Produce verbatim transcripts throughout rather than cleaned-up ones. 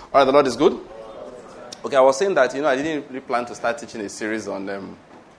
All right, the Lord is good. Okay, I was saying that, you know, I didn't really plan to start teaching a series on um,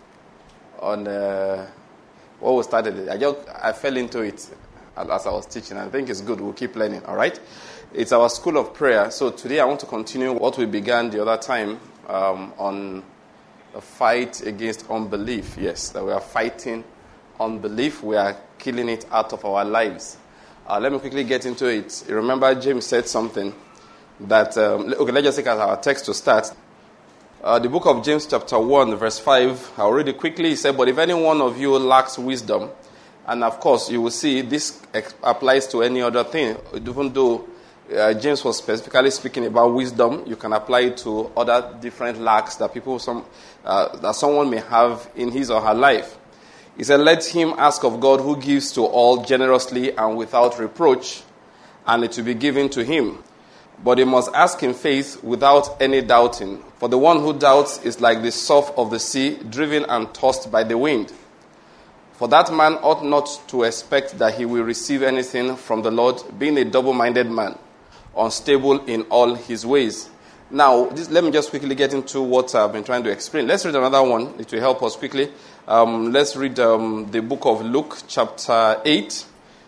on uh, what we started. I just I fell into it as I was teaching. I think it's good. We'll keep learning. All right, it's our school of prayer. So today I want to continue what we began the other time um, on the fight against unbelief. Yes, that we are fighting unbelief. We are killing it out of our lives. Uh, let me quickly get into it. Remember, James said something. That um, okay, let's just take as our text to start. Uh, the book of James, chapter one, verse five. I'll read it quickly. He said, "But if any one of you lacks wisdom," and of course, you will see this ex- applies to any other thing. Even though uh, James was specifically speaking about wisdom, you can apply it to other different lacks that people, some uh, that someone may have in his or her life. He said, "Let him ask of God, who gives to all generously and without reproach, and it will be given to him. But he must ask in faith without any doubting. For the one who doubts is like the surf of the sea, driven and tossed by the wind. For that man ought not to expect that he will receive anything from the Lord, being a double-minded man, unstable in all his ways." Now, this, let me just quickly get into what I've been trying to explain. Let's read another one. It will help us quickly. Um, let's read um, the book of Luke, chapter eight.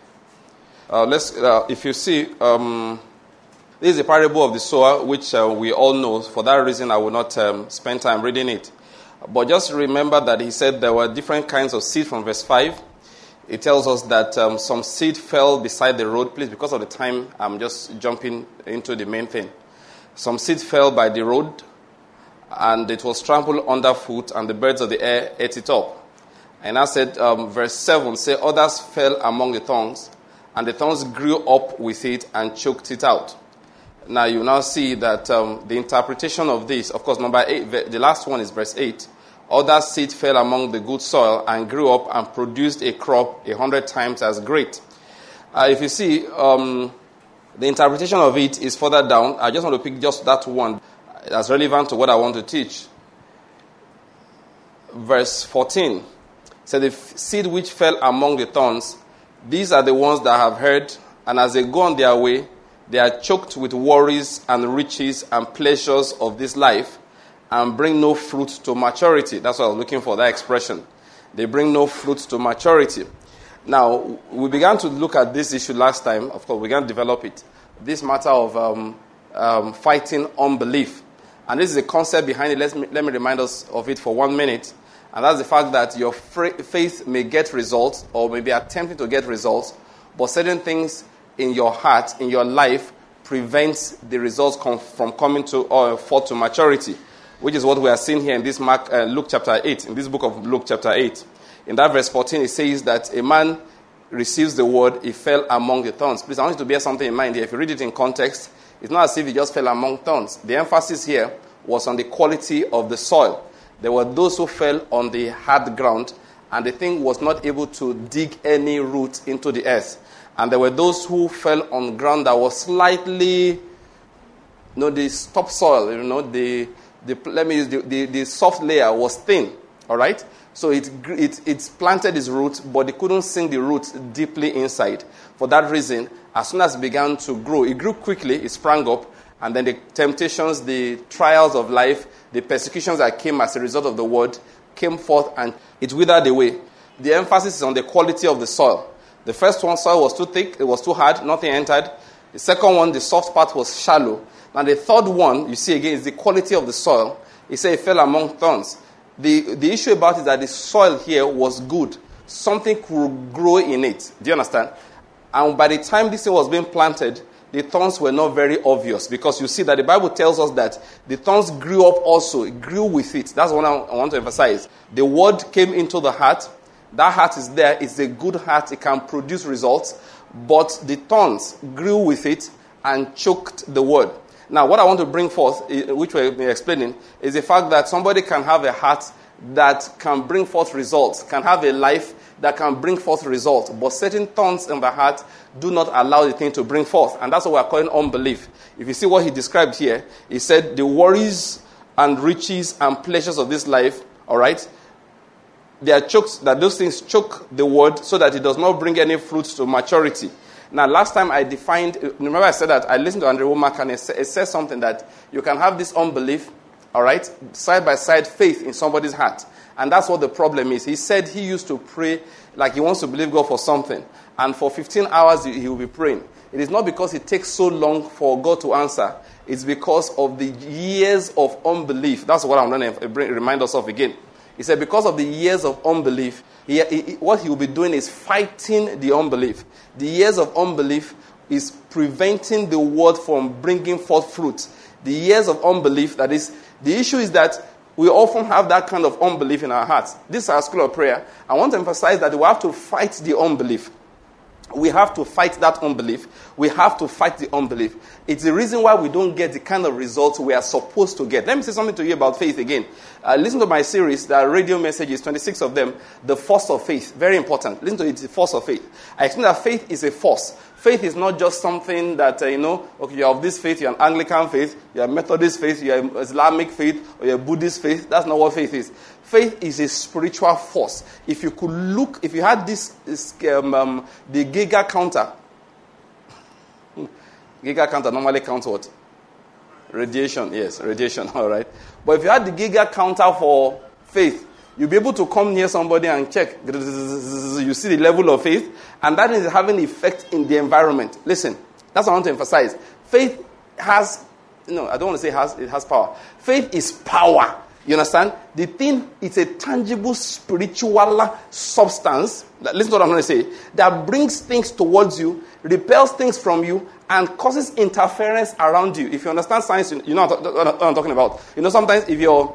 Uh, let's, uh, if you see... Um, This is a parable of the sower, which uh, we all know. For that reason, I will not um, spend time reading it. But just remember that he said there were different kinds of seed from verse five. It tells us that um, some seed fell beside the road. Please, because of the time, I'm just jumping into the main thing. Some seed fell by the road, and it was trampled underfoot, and the birds of the air ate it up. And I said, um, verse seven, say, "Others fell among the thorns, and the thorns grew up with it and choked it out." Now you now see that um, the interpretation of this, of course, number eight, the last one is verse eight. "Other seed fell among the good soil and grew up and produced a crop a hundred times as great." Uh, if you see, um, the interpretation of it is further down. I just want to pick just that one that's relevant to what I want to teach. Verse fourteen. So the f- seed which fell among the thorns, these are the ones that have heard, and as they go on their way, they are choked with worries and riches and pleasures of this life and bring no fruit to maturity. That's what I was looking for, that expression. They bring no fruit to maturity. Now, we began to look at this issue last time. Of course, we began to develop it. This matter of um, um, fighting unbelief. And this is the concept behind it. Let me, let me remind us of it for one minute. And that's the fact that your faith may get results or may be attempting to get results, but certain things in your heart, in your life, prevents the results com- from coming to or uh, forth to maturity, which is what we are seeing here in this Mark, uh, Luke chapter eight, in this book of Luke chapter eight. In that verse fourteen, it says that a man receives the word, he fell among the thorns. Please, I want you to bear something in mind here. If you read it in context, it's not as if he just fell among thorns. The emphasis here was on the quality of the soil. There were those who fell on the hard ground, and the thing was not able to dig any root into the earth. And there were those who fell on ground that was slightly, you know, the topsoil, you know, the, the let me use the, the, the soft layer was thin, all right? So it, it, it planted its roots, but it couldn't sink the roots deeply inside. For that reason, as soon as it began to grow, it grew quickly, it sprang up, and then the temptations, the trials of life, the persecutions that came as a result of the word came forth, and it withered away. The emphasis is on the quality of the soil. The first one, soil was too thick, it was too hard, nothing entered. The second one, the soft part was shallow. Now the third one, you see again, is the quality of the soil. He said it fell among thorns. The, the issue about it is that the soil here was good. Something could grow in it. Do you understand? And by the time this thing was being planted, the thorns were not very obvious, because you see that the Bible tells us that the thorns grew up also. It grew with it. That's what I want to emphasize. The word came into the heart. That heart is there. It's a good heart. It can produce results. But the thorns grew with it and choked the word. Now, what I want to bring forth, which we've been explaining, is the fact that somebody can have a heart that can bring forth results, can have a life that can bring forth results. But certain thorns in the heart do not allow the thing to bring forth. And that's what we're calling unbelief. If you see what he described here, he said the worries and riches and pleasures of this life, all right, they are choked, that those things choke the word so that it does not bring any fruit to maturity. Now, last time I defined, remember I said that I listened to Andrew Womack and it says something that you can have this unbelief, all right, side by side faith in somebody's heart. And that's what the problem is. He said he used to pray like he wants to believe God for something. And for fifteen hours, he will be praying. It is not because it takes so long for God to answer. It's because of the years of unbelief. That's what I'm going to remind us of again. He said because of the years of unbelief, he, he, what he will be doing is fighting the unbelief. The years of unbelief is preventing the word from bringing forth fruit. The years of unbelief, that is, the issue is that we often have that kind of unbelief in our hearts. This is our school of prayer. I want to emphasize that we have to fight the unbelief. We have to fight that unbelief. We have to fight the unbelief. It's the reason why we don't get the kind of results we are supposed to get. Let me say something to you about faith again. Uh, listen to my series, the radio messages, twenty-six of them, the force of faith. Very important. Listen to it, the force of faith. I explain that faith is a force. Faith is not just something that, uh, you know, okay, you're of this faith, you're an Anglican faith, you're a Methodist faith, you're an Islamic faith, or you're a Buddhist faith. That's not what faith is. Faith is a spiritual force. If you could look, if you had this, this um, um, the Geiger counter, Geiger counter normally counts what? Radiation, yes, radiation, all right. But if you had the Geiger counter for faith, you'll be able to come near somebody and check. You see the level of faith, and that is having an effect in the environment. Listen, that's what I want to emphasize. Faith has, no, I don't want to say has, it has power. Faith is power. You understand? The thing is a tangible spiritual substance, listen to what I'm going to say, that brings things towards you, repels things from you, and causes interference around you. If you understand science, you know what I'm talking about. You know, sometimes if your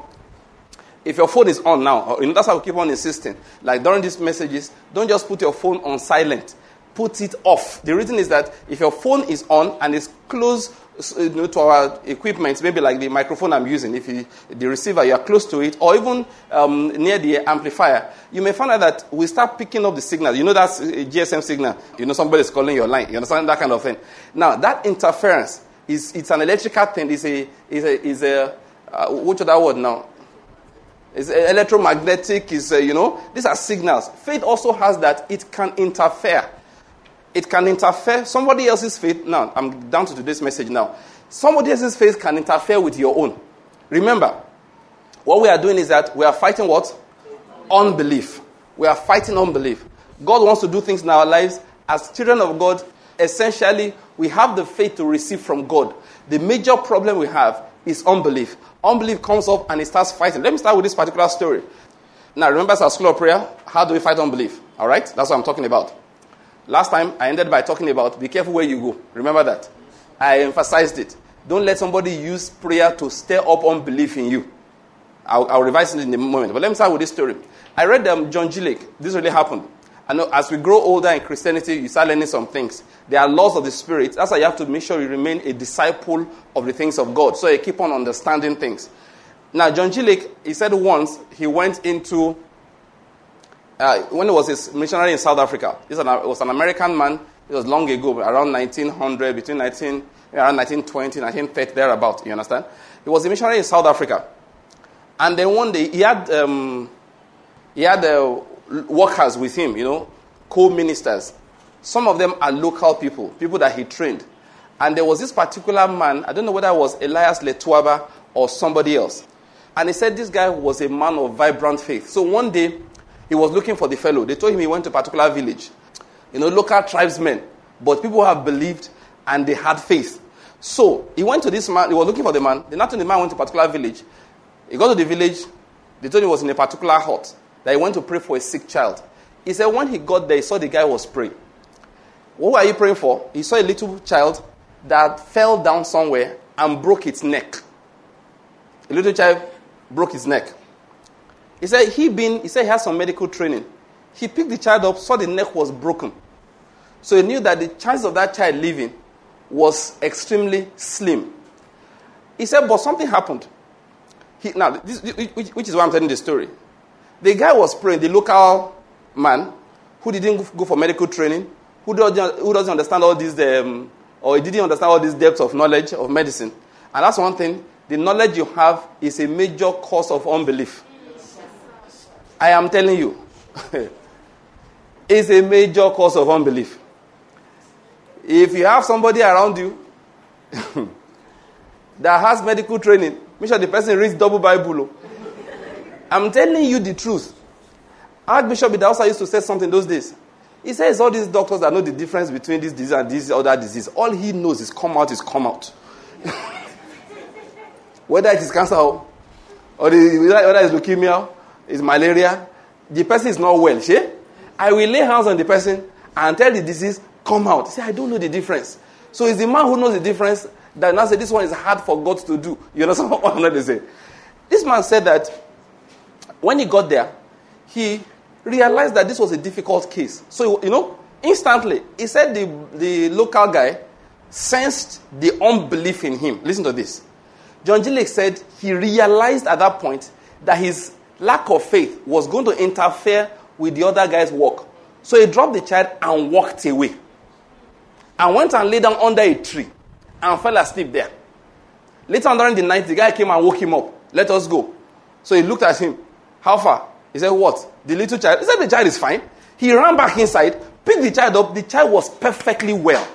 if your phone is on now, you know, that's how we keep on insisting. Like during these messages, don't just put your phone on silent. Put it off. The reason is that if your phone is on and is close, you know, to our equipment, maybe like the microphone I'm using, if you, the receiver, you are close to it, or even um, near the amplifier, you may find out that we start picking up the signal. You know that's a G S M signal. You know somebody's calling your line. You understand that kind of thing? Now, that interference, is it's an electrical thing. It's a, it's a, it's a uh, what's that word now? It's electromagnetic, is uh, you know, these are signals. Faith also has that. It can interfere. It can interfere. Somebody else's faith, now, I'm down to today's message now. Somebody else's faith can interfere with your own. Remember, what we are doing is that we are fighting what? Unbelief. We are fighting unbelief. God wants to do things in our lives. As children of God, essentially, we have the faith to receive from God. The major problem we have is unbelief. Unbelief comes up and it starts fighting. Let me start with this particular story. Now, remember, as our school of prayer, how do we fight unbelief? All right? That's what I'm talking about. Last time, I ended by talking about be careful where you go. Remember that? I emphasized it. Don't let somebody use prayer to stir up unbelief in you. I'll, I'll revise it in a moment. But let me start with this story. I read um, John G. Lake. This really happened. I know as we grow older in Christianity, you start learning some things. There are laws of the Spirit. That's why you have to make sure you remain a disciple of the things of God. So you keep on understanding things. Now, John G. Lake, he said once he went into... Uh, when he was a missionary in South Africa, this was an American man. It was long ago, around nineteen hundred, between nineteen, around nineteen twenty, nineteen thirty, thereabout. You understand? He was a missionary in South Africa, and then one day he had um, he had uh, workers with him, you know, co-ministers. Some of them are local people, people that he trained, and there was this particular man. I don't know whether it was Elias Letuaba or somebody else, and he said this guy was a man of vibrant faith. So one day, he was looking for the fellow. They told him he went to a particular village. You know, local tribesmen. But people have believed and they had faith. So, he went to this man. He was looking for the man. The night the man went to a particular village. He got to the village. They told him he was in a particular hut. That he went to pray for a sick child. He said when he got there, he saw the guy was praying. What were you praying for? He saw a little child that fell down somewhere and broke its neck. A little child broke his neck. He said he been, he said he has some medical training. He picked the child up, saw the neck was broken. So he knew that the chance of that child living was extremely slim. He said, but something happened. He, now, this, which, which is why I'm telling the story. The guy was praying, the local man, who didn't go for medical training, who doesn't, who doesn't understand all these, um, or he didn't understand all these depths of knowledge of medicine. And that's one thing. The knowledge you have is a major cause of unbelief. I am telling you, it's a major cause of unbelief. If you have somebody around you that has medical training, make sure the person reads double Bible. I'm telling you the truth. Archbishop Idahosa used to say something those days. He says all these doctors that know the difference between this disease and this other disease, all he knows is come out is come out. Whether it is cancer or the, whether it's leukemia, it's malaria, the person is not well. See? I will lay hands on the person and tell the disease, come out. See, I don't know the difference. So it's the man who knows the difference that now say this one is hard for God to do. You understand what I'm trying to say? This man said that when he got there, he realized that this was a difficult case. So, you know, instantly, he said the, the local guy sensed the unbelief in him. Listen to this. John G. Lake said he realized at that point that his lack of faith was going to interfere with the other guy's work. So he dropped the child and walked away. And went and lay down under a tree and fell asleep there. Later on during the night, the guy came and woke him up. Let us go. So he looked at him. How far? He said, what? The little child. He said, the child is fine. He ran back inside, picked the child up. The child was perfectly well.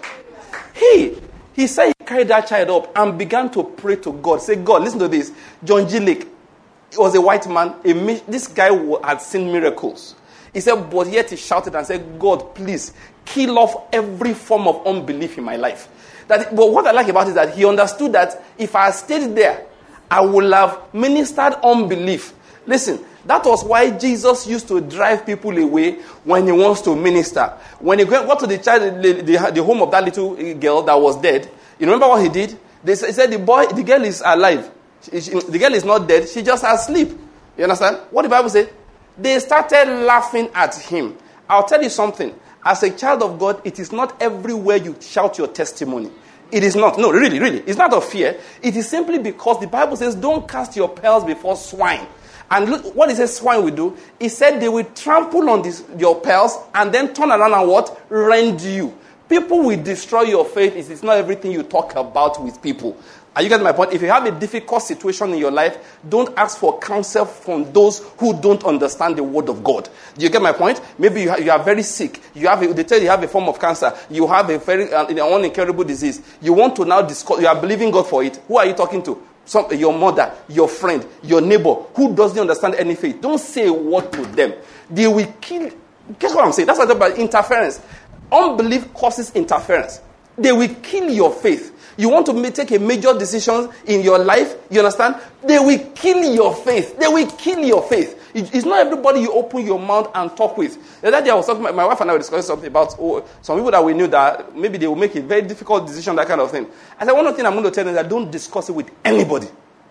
He, he said he carried that child up and began to pray to God. Say, God, listen to this. John G. Lake, he was a white man. A, this guy had seen miracles. He said, but yet he shouted and said, God, please, kill off every form of unbelief in my life. That, but what I like about it is that he understood that if I had stayed there, I would have ministered unbelief. Listen, that was why Jesus used to drive people away when he wants to minister. When he got to the child, the, the, the home of that little girl that was dead, you remember what he did? They said the boy, the girl is alive. She, she, the girl is not dead. She just asleep. You understand? What the Bible says? They started laughing at him. I'll tell you something. As a child of God, it is not everywhere you shout your testimony. It is not. No, really, really. It's not of fear. It is simply because the Bible says, don't cast your pearls before swine. And look, what it says swine will do, it said they will trample on this, your pearls and then turn around and what? Rend you. People will destroy your faith. It's not everything you talk about with people. Are you getting my point? If you have a difficult situation in your life, don't ask for counsel from those who don't understand the word of God. Do you get my point? Maybe you, ha- you are very sick. You have a, they tell you you have a form of cancer. You have a very uh, one incurable disease. You want to now discuss. You are believing God for it. Who are you talking to? Some, your mother, your friend, your neighbor, who doesn't understand any faith. Don't say a word to them. They will kill. Guess what I'm saying? That's what I'm talking about interference. Unbelief causes interference. They will kill your faith. You want to make, take a major decision in your life, you understand? They will kill your faith. They will kill your faith. It, it's not everybody you open your mouth and talk with. The other day I was talking, my wife and I were discussing something about oh, some people that we knew that maybe they will make a very difficult decision, that kind of thing. I said, one of the things I'm going to tell them is that don't discuss it with anybody.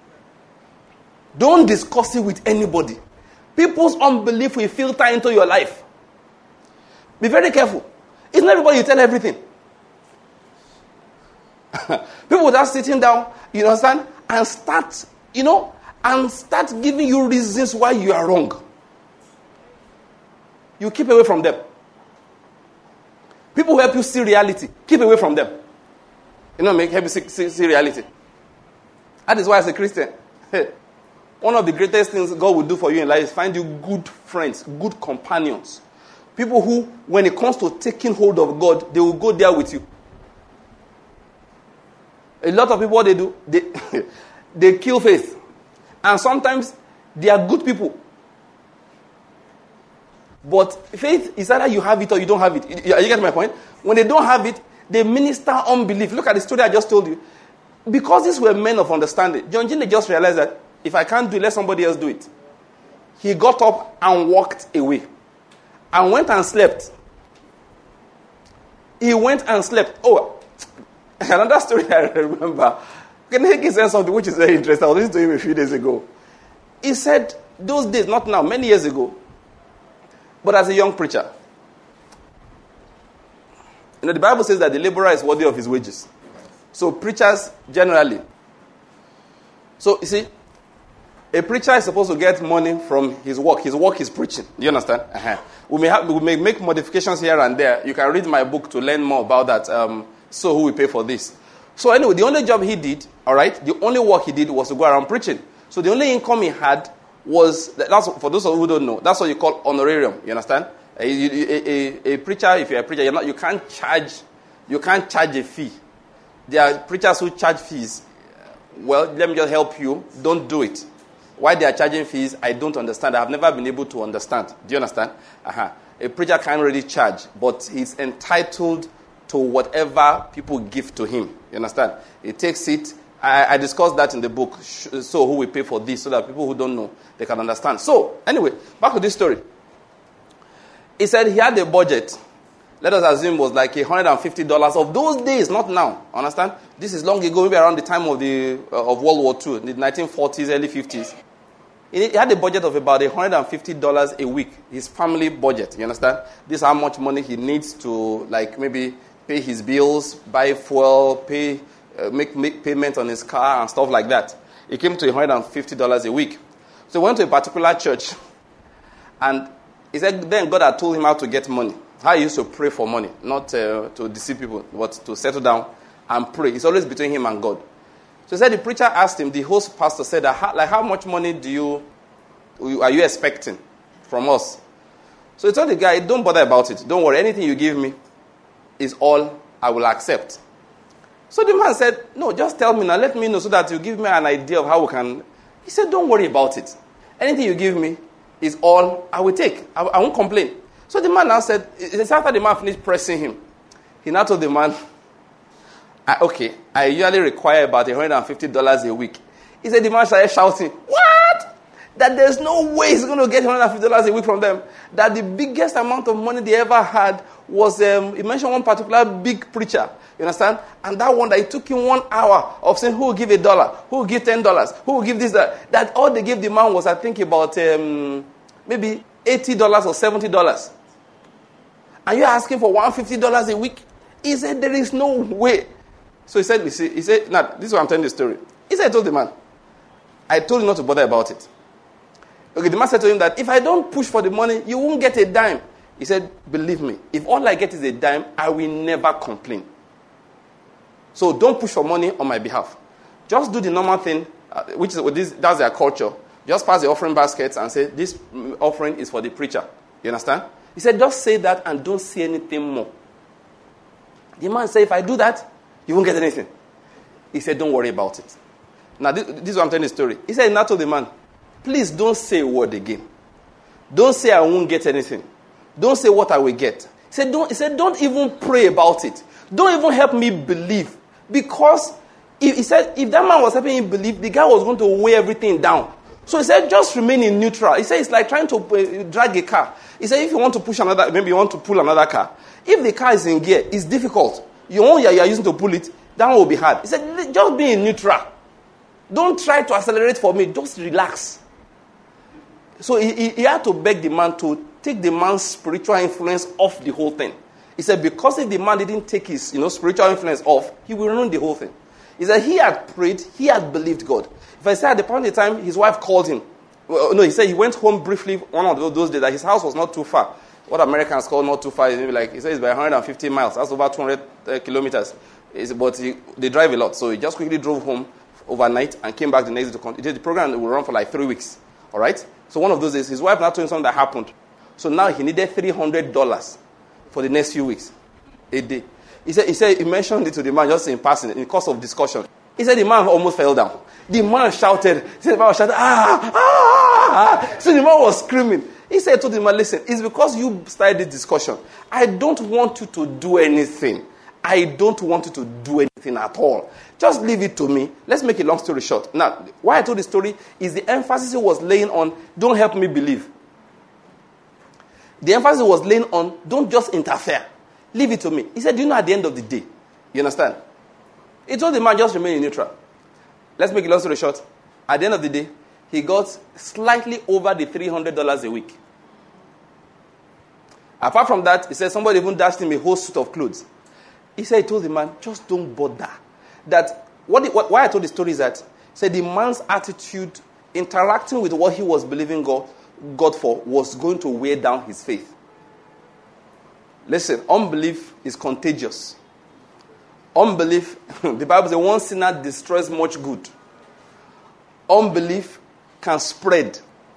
Don't discuss it with anybody. People's unbelief will filter into your life. Be very careful. It's not everybody you tell everything. People without sitting down, you understand, and start, you know, and start giving you reasons why you are wrong. You keep away from them. People who help you see reality, keep away from them. You know, make help you see, see, see reality. That is why, as a Christian, one of the greatest things God will do for you in life is find you good friends, good companions. People who, when it comes to taking hold of God, they will go there with you. A lot of people, what they do, they, they kill faith. And sometimes they are good people. But faith is either you have it or you don't have it. Are you getting my point? When they don't have it, they minister unbelief. Look at the story I just told you. Because these were men of understanding, John G. just realized that if I can't do it, let somebody else do it. He got up and walked away. And went and slept. He went and slept. Oh, another story I remember. Can he say something which is very interesting? I was listening to him a few days ago. He said, those days, not now, many years ago, but as a young preacher, you know, the Bible says that the laborer is worthy of his wages. So preachers generally. So, you see, a preacher is supposed to get money from his work. His work is preaching. Do you understand? Uh-huh. We may have, we may make modifications here and there. You can read my book to learn more about that. Um, so who will pay for this? So anyway, the only job he did, all right, the only work he did was to go around preaching. So the only income he had was, that's for those who don't know, that's what you call honorarium. You understand? A, a, a, a preacher, if you're a preacher, you're not, you can't charge You can't charge a fee. There are preachers who charge fees. Well, let me just help you. Don't do it. Why they are charging fees, I don't understand. I've never been able to understand. Do you understand? Uh-huh. A preacher can't really charge, but he's entitled to whatever people give to him. You understand? He takes it. I, I discussed that in the book. So who will pay for this, so that people who don't know, they can understand. So, anyway, back to this story. He said he had a budget. Let us assume it was like one hundred fifty dollars of those days, not now. Understand? This is long ago, maybe around the time of the uh, of World War Two, in the nineteen forties, early fifties. He had a budget of about one hundred fifty dollars a week, his family budget. You understand? This is how much money he needs to, like, maybe pay his bills, buy fuel, pay, uh, make, make payment on his car and stuff like that. It came to one hundred fifty dollars a week. So he went to a particular church, and he said then God had told him how to get money. How he used to pray for money, not uh, to deceive people, but to settle down and pray. It's always between him and God. So he said the preacher asked him, the host pastor said, how, like, how much money do you are you expecting from us? So he told the guy, don't bother about it. Don't worry. Anything you give me is all I will accept. So the man said, no, just tell me now. Let me know so that you give me an idea of how we can. He said, don't worry about it. Anything you give me is all I will take. I, I won't complain. So the man now said, it's after the man finished pressing him, he now told the man, I, okay, I usually require about one hundred fifty dollars a week. He said the man started shouting, what? That there's no way he's going to get one hundred fifty dollars a week from them. That the biggest amount of money they ever had was, um, he mentioned one particular big preacher, you understand? And that one, that it took him one hour of saying, who will give a dollar? Who will give ten dollars? Who will give this, that? That all they gave the man was, I think, about um, maybe eighty dollars or seventy dollars. And you're asking for one hundred fifty dollars a week? He said, there is no way. So he said, he said, now, this is what I'm telling the story. He said, I told the man, I told you not to bother about it. Okay, the man said to him that if I don't push for the money, you won't get a dime. He said, believe me, if all I get is a dime, I will never complain. So don't push for money on my behalf. Just do the normal thing, uh, which is this, that's their culture. Just pass the offering baskets and say, this offering is for the preacher. You understand? He said, just say that and don't say anything more. The man said, if I do that, you won't get anything. He said, don't worry about it. Now, this, this is what I'm telling the story. He said, now told the man, please don't say a word again. Don't say I won't get anything. Don't say what I will get. He said, don't, he said, don't even pray about it. Don't even help me believe. Because if, he said, if that man was helping him believe, the guy was going to weigh everything down. So he said, just remain in neutral. He said, it's like trying to uh, drag a car. He said, if you want to push another, maybe you want to pull another car. If the car is in gear, it's difficult. You want you are using to pull it, that one will be hard. He said, just be in neutral. Don't try to accelerate for me. Just relax. So he, he, he had to beg the man to take the man's spiritual influence off the whole thing. He said, because if the man didn't take his, you know, spiritual influence off, he will ruin the whole thing. He said he had prayed, he had believed God. If I say at the point in time, his wife called him. Well, no, he said he went home briefly one of those days that his house was not too far. What Americans call not too far is maybe like, he said it's by one hundred fifty miles. That's over two hundred uh, kilometers. It's, but he, they drive a lot. So he just quickly drove home overnight and came back the next day to continue. The program will run for like three weeks. All right? So one of those days, his wife now told him something that happened. So now he needed three hundred dollars for the next few weeks, a day. He said, he said, he mentioned it to the man just in passing, in the course of discussion. He said the man almost fell down. The man shouted, he said the man was shouting, ah, ah, ah. So the man was screaming. He said to the man, listen, it's because you started this discussion. I don't want you to do anything. I don't want you to do anything at all. Just leave it to me. Let's make a long story short. Now, why I told the story is the emphasis he was laying on, don't help me believe. The emphasis was laying on, don't just interfere. Leave it to me. He said, do you know at the end of the day, you understand? He told the man, just remain in neutral. Let's make a long story short. At the end of the day, he got slightly over the three hundred dollars a week. Apart from that, he said somebody even dashed him a whole suit of clothes. He said, he told the man, just don't bother. That, what, the, what why I told the story is that, he said the man's attitude, interacting with what he was believing God, God for, was going to weigh down his faith. Listen, unbelief is contagious. Unbelief, the Bible says, one sinner destroys much good. Unbelief can spread.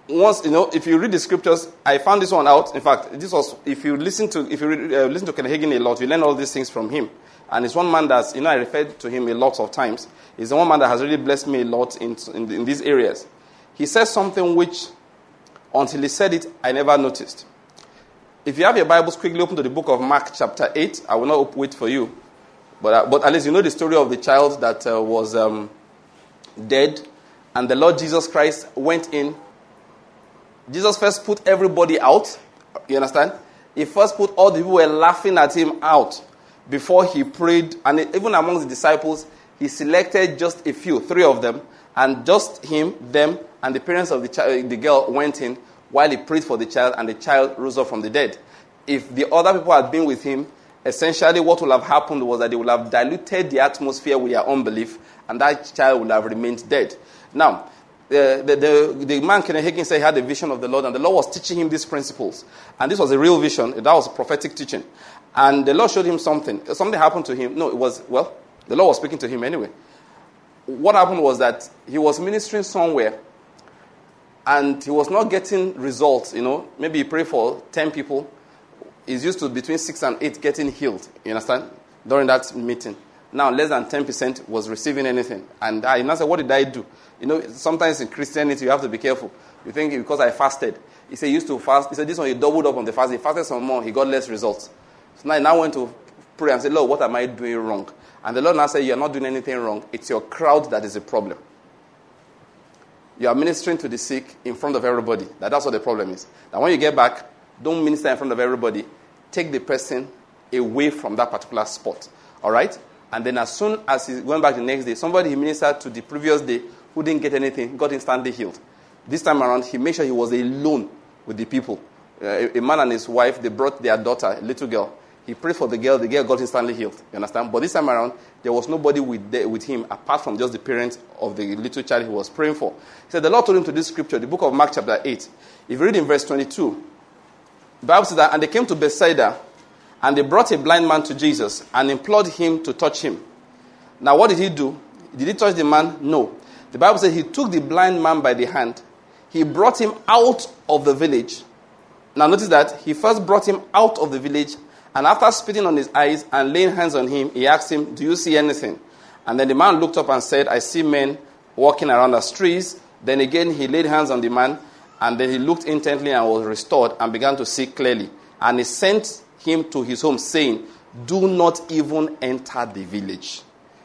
once, you know, if you read the scriptures, I found this one out. In fact, this was, if you listen to, if you uh, listen to Kenneth Hagin a lot, you learn all these things from him. And it's one man that's, you know, I referred to him a lot of times. He's the one man that has really blessed me a lot in, in, in these areas. He says something which, until he said it, I never noticed. If you have your Bibles, quickly open to the book of Mark chapter eight. I will not wait for you. But, uh, but at least you know the story of the child that uh, was um, dead. And the Lord Jesus Christ went in. Jesus first put everybody out. You understand? He first put all the people who were laughing at him out before he prayed. And even among the disciples, he selected just a few, three of them. And just him, them, and the parents of the child, the girl went in while he prayed for the child, and the child rose up from the dead. If the other people had been with him, essentially what would have happened was that they would have diluted the atmosphere with their unbelief, and that child would have remained dead. Now, the, the, the, the man, Kenneth Hagin, said he had a vision of the Lord, and the Lord was teaching him these principles. And this was a real vision. That was a prophetic teaching. And the Lord showed him something. Something happened to him. No, it was, well, the Lord was speaking to him anyway. What happened was that he was ministering somewhere, and he was not getting results, you know. Maybe he prayed for ten people. He's used to between six and eight getting healed, you understand, during that meeting. Now, less than ten percent was receiving anything. And I now said, what did I do? You know, sometimes in Christianity, you have to be careful. You think because I fasted. He said he used to fast. He said this one, he doubled up on the fast. He fasted some more. He got less results. So now he now went to pray and said, Lord, what am I doing wrong? And the Lord now said, you're not doing anything wrong. It's your crowd that is the problem. You are ministering to the sick in front of everybody. That, that's what the problem is. Now when you get back, don't minister in front of everybody. Take the person away from that particular spot. All right? And then as soon as he went back the next day, somebody he ministered to the previous day who didn't get anything, got instantly healed. This time around, he made sure he was alone with the people. Uh, a, a man and his wife, they brought their daughter, a little girl. He prayed for the girl. The girl got instantly healed. You understand? But this time around, there was nobody with, the, with him apart from just the parents of the little child he was praying for. He said, the Lord told him to this scripture, the book of Mark chapter eight. If you read in verse twenty-two, the Bible says that, and they came to Bethsaida, and they brought a blind man to Jesus and implored him to touch him. Now, what did he do? Did he touch the man? No. The Bible says he took the blind man by the hand. He brought him out of the village. Now, notice that he first brought him out of the village, and after spitting on his eyes and laying hands on him, he asked him, do you see anything? And then the man looked up and said, I see men walking around as trees. Then again, he laid hands on the man, and then he looked intently and was restored and began to see clearly. And he sent him to his home, saying, do not even enter the village.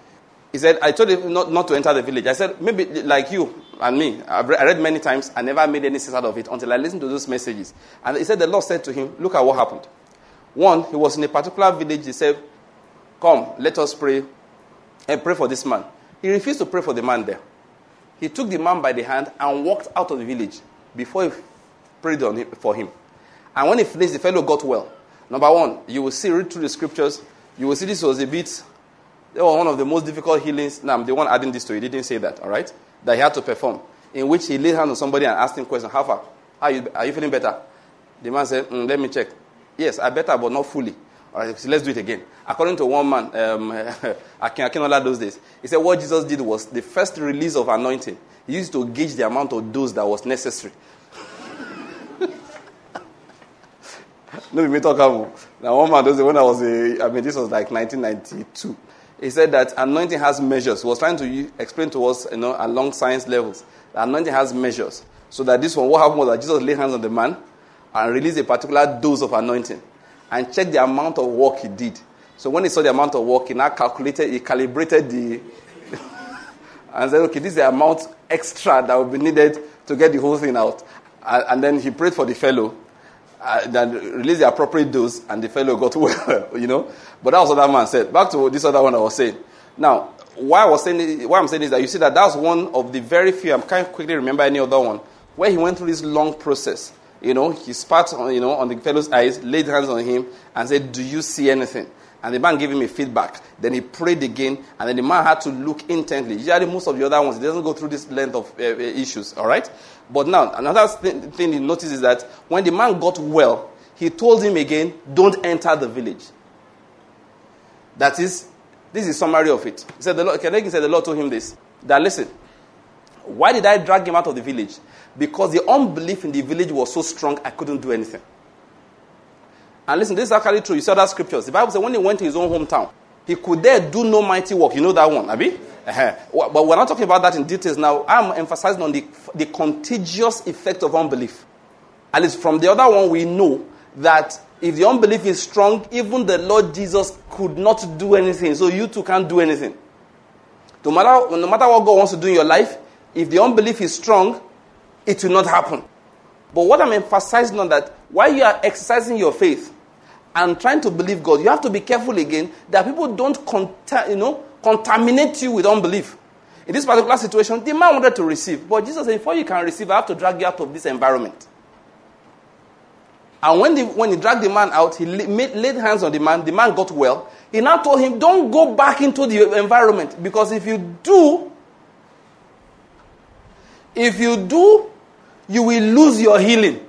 He said, I told him not, not to enter the village. I said, maybe like you and me, I've read, I read many times, I never made any sense out of it until I listened to those messages. And he said, the Lord said to him, look at what happened. One, he was in a particular village. He said, come, let us pray and pray for this man. He refused to pray for the man there. He took the man by the hand and walked out of the village before he prayed on him, for him. And when he finished, the fellow got well. Number one, you will see, read through the scriptures, you will see this was a bit, that was one of the most difficult healings. Now, I'm the one adding this to it. He didn't say that, all right? That he had to perform, in which he laid hands on somebody and asked him questions. How far? How are you, are you feeling better? The man said, mm, let me check. Yes, I better, but not fully. All right, so let's do it again. According to one man, um, Akin Akinola those days, he said what Jesus did was the first release of anointing. He used to gauge the amount of dose that was necessary. No, me talk about. Now, one man, those when I was, a, I mean, this was like nineteen ninety-two. He said that anointing has measures. He was trying to explain to us, you know, along science levels, that anointing has measures. So that this one, what happened was that Jesus laid hands on the man and released a particular dose of anointing and checked the amount of work he did. So when he saw the amount of work, he now calculated, he calibrated the, and said, okay, this is the amount extra that will be needed to get the whole thing out. And, and then he prayed for the fellow, uh, then released the appropriate dose, and the fellow got well, you know. But that was what that man said. Back to this other one I was saying. Now, why I was saying, why I'm saying is that you see that that's one of the very few, I can't quickly remember any other one, where he went through this long process. You know, he spat on, you know, on the fellow's eyes, laid hands on him, and said, do you see anything? And the man gave him a feedback. Then he prayed again, and then the man had to look intently. Usually, most of the other ones, it doesn't go through this length of uh, issues, all right? But now, another th- thing you notice is that when the man got well, he told him again, don't enter the village. That is, this is a summary of it. He said, the Lord, Kenneth Hagin said the Lord told him this, that listen, Why did I drag him out of the village? Because the unbelief in the village was so strong, I couldn't do anything. And listen, this is actually true. You saw that scriptures. The Bible said when he went to his own hometown, he could there do no mighty work. You know that one, Abi? Uh-huh. But we're not talking about that in details now. I'm emphasizing on the, the contagious effect of unbelief. At least from the other one, we know that if the unbelief is strong, even the Lord Jesus could not do anything. So you too can't do anything. No matter, no matter what God wants to do in your life, if the unbelief is strong, it will not happen. But what I'm emphasizing on that, while you are exercising your faith and trying to believe God, you have to be careful again that people don't conta- you know, contaminate you with unbelief. In this particular situation, the man wanted to receive. But Jesus said, before you can receive, I have to drag you out of this environment. And when, the, when he dragged the man out, he made, laid hands on the man. The man got well. He now told him, don't go back into the environment. Because if you do, if you do, you will lose your healing.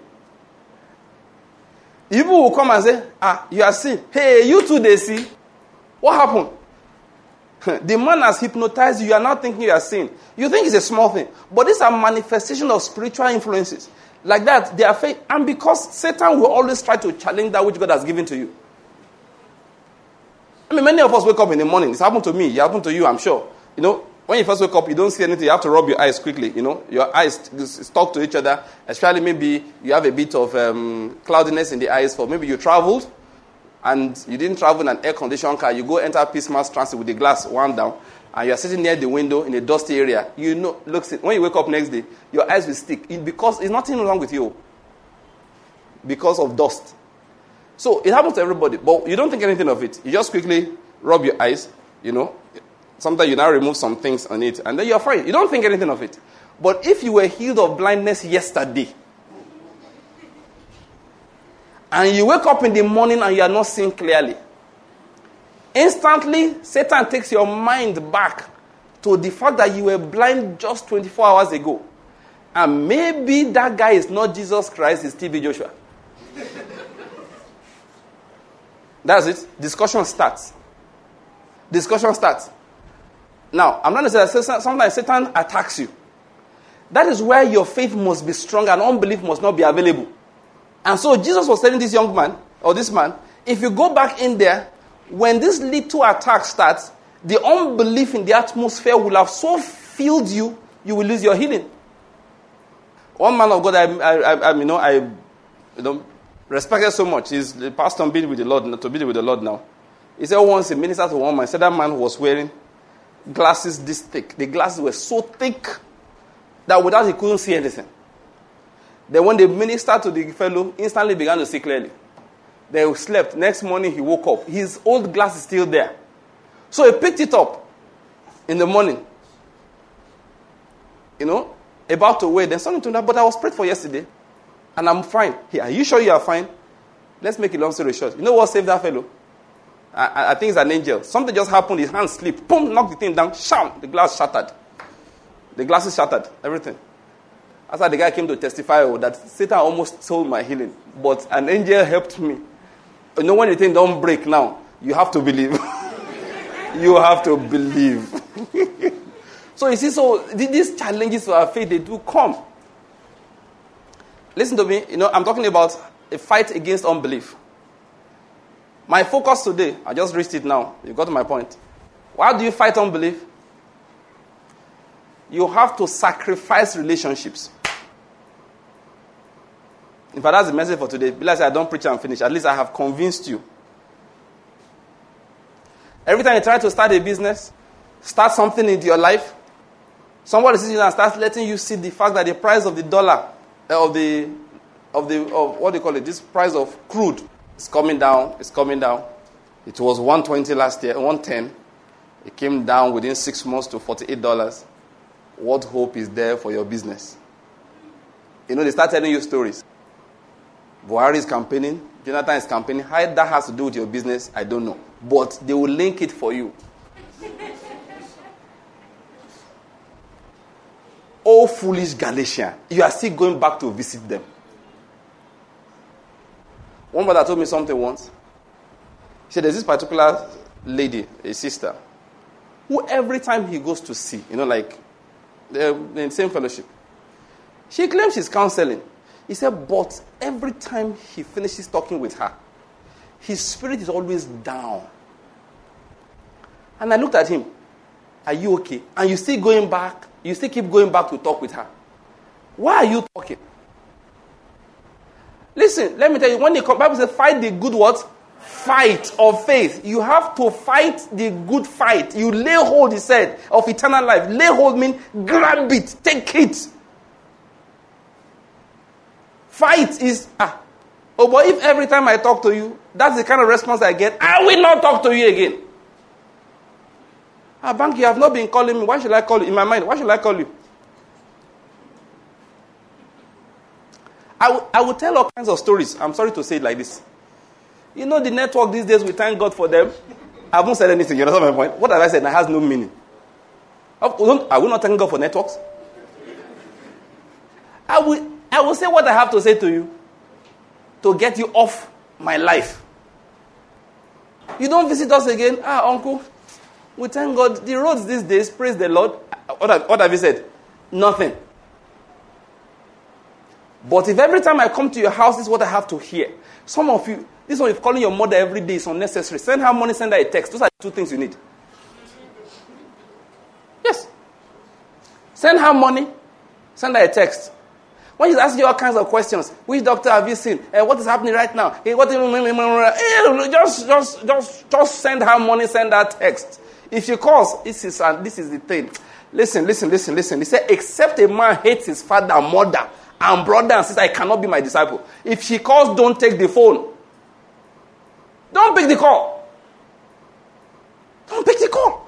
People will come and say, ah, you are sick. Hey, you too, they see. What happened? The man has hypnotized you. You are not thinking you are sin. You think it's a small thing. But these are manifestations of spiritual influences. Like that, they are faith. And because Satan will always try to challenge that which God has given to you. I mean, many of us wake up in the morning. It's happened to me. It happened to you, I'm sure. You know, when you first wake up, you don't see anything. You have to rub your eyes quickly. You know, your eyes talk to each other. Especially maybe you have a bit of um, cloudiness in the eyes. For maybe you traveled and you didn't travel in an air-conditioned car. You go enter Peace Mass Transit with the glass one down. And you are sitting near the window in a dusty area. You know, look, when you wake up next day, your eyes will stick. It, because there's nothing wrong with you. Because of dust. So it happens to everybody. But you don't think anything of it. You just quickly rub your eyes, you know. Sometimes you now remove some things on it. And then you're fine. You don't think anything of it. But if you were healed of blindness yesterday, and you wake up in the morning and you are not seeing clearly, instantly, Satan takes your mind back to the fact that you were blind just twenty-four hours ago. And maybe that guy is not Jesus Christ, it's T B Joshua. That's it. Discussion starts. Discussion starts. Now, I'm not going to say that sometimes Satan attacks you. That is where your faith must be strong and unbelief must not be available. And so Jesus was telling this young man, or this man, if you go back in there, when this little attack starts, the unbelief in the atmosphere will have so filled you, you will lose your healing. One man of God, I, I, I you know, I, you know, respected so much. He's the pastor been with the Lord, to be with the Lord now. He said once he ministered to one man, he said that man was wearing glasses this thick. The glasses were so thick that without he couldn't see anything. Then when they ministered to the fellow, instantly began to see clearly. They slept. Next morning he woke up. His old glass is still there. So he picked it up in the morning. You know, about to wait. Then something turned out, but I was prayed for yesterday. And I'm fine. Hey, are you sure you are fine? Let's make a long story short. You know what saved that fellow? I, I think it's an angel. Something just happened. His hand slipped. Boom, knocked the thing down. Sham! The glass shattered. The glasses shattered. Everything. After the guy came to testify oh, that Satan almost stole my healing. But an angel helped me. You know when the thing don't break now, you have to believe. You have to believe. So you see, so these challenges to our faith, they do come. Listen to me. You know, I'm talking about a fight against unbelief. My focus today, I just reached it now. You got to my point. Why do you fight unbelief? You have to sacrifice relationships. In fact, that's the message for today. Be like I don't preach and finish. At least I have convinced you. Every time you try to start a business, start something in your life, somebody sits you and starts letting you see the fact that the price of the dollar, uh, of the, of the, of what do you call it, this price of crude is coming down, it's coming down. It was one twenty last year, one ten. It came down within six months to forty-eight dollars. What hope is there for your business? You know, they start telling you stories. Buhari is campaigning, Jonathan is campaigning. How that has to do with your business, I don't know. But they will link it for you. Oh, foolish Galatian, you are still going back to visit them. One brother told me something once. He said, there's this particular lady, a sister, who every time he goes to see, you know, like, They're in the same fellowship. She claims she's counseling. He said, but every time he finishes talking with her, his spirit is always down. And I looked at him. Are you okay? And you still going back, you still keep going back to talk with her. Why are you talking? Listen, let me tell you, when the Bible says fight the good what? Fight of faith. You have to fight the good fight. You lay hold, he said, of eternal life. Lay hold means grab it, take it. Fight is, ah, oh, but if every time I talk to you, that's the kind of response I get, I will not talk to you again. Ah, Bank, you have not been calling me. Why should I call you? In my mind, why should I call you? I, w- I will tell all kinds of stories. I'm sorry to say it like this. You know, the network these days, we thank God for them. I haven't said anything. You understand my point? What have I said? That has no meaning. Are we not thanking God for networks? I will, I will say what I have to say to you to get you off my life. You don't visit us again. Ah, uncle, we thank God. The roads these days, praise the Lord. What have, what have you said? Nothing. But if every time I come to your house, this is what I have to hear. Some of you, this one, if calling your mother every day is unnecessary. Send her money, send her a text. Those are the two things you need. Yes. Send her money, send her a text. When she's asking you all kinds of questions, which doctor have you seen? Uh, what is happening right now? Hey, what? Just, just, just, just send her money, send her text. If she calls, this is uh, this is the thing. Listen, listen, listen, listen. He said, except a man hates his father and mother and brother and sister, I cannot be my disciple. If she calls, don't take the phone. Don't pick the call. Don't pick the call.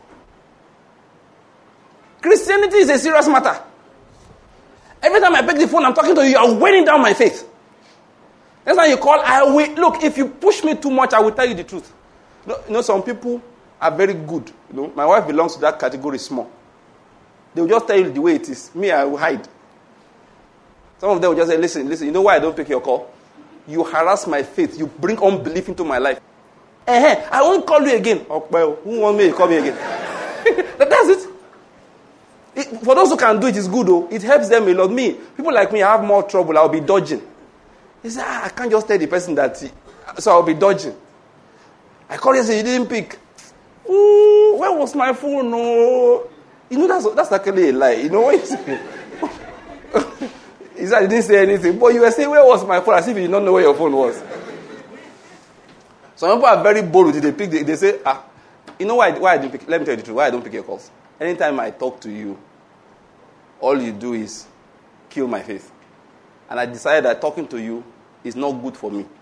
Christianity is a serious matter. Every time I pick the phone, I'm talking to you, you're weighing down my faith. Next time you call, I will. Look, if you push me too much, I will tell you the truth. You know, you know, some people are very good. You know, my wife belongs to that category, small. They will just tell you the way it is. Me, I will hide. Some of them will just say, listen, listen, you know why I don't pick your call? You harass my faith. You bring unbelief into my life. Uh-huh, I won't call you again. Oh, well, who wants me to call me again? That's it. It, for those who can do it, it's good though. It helps them a lot. Me, people like me, I have more trouble. I'll be dodging. He said, ah, I can't just tell the person that. He, so I'll be dodging. I called you and said, you didn't pick. Ooh, where was my phone? No. You know, that's that's actually a lie. You know what he said? He said, I didn't say anything. But you were saying, where was my phone? As if you did not know where your phone was. Some people are very bold with it. They pick. They, they say, ah, you know why? Why I didn't pick? Let me tell you the truth. Why I don't pick your calls? Anytime I talk to you, all you do is kill my faith. And I decided that talking to you is not good for me.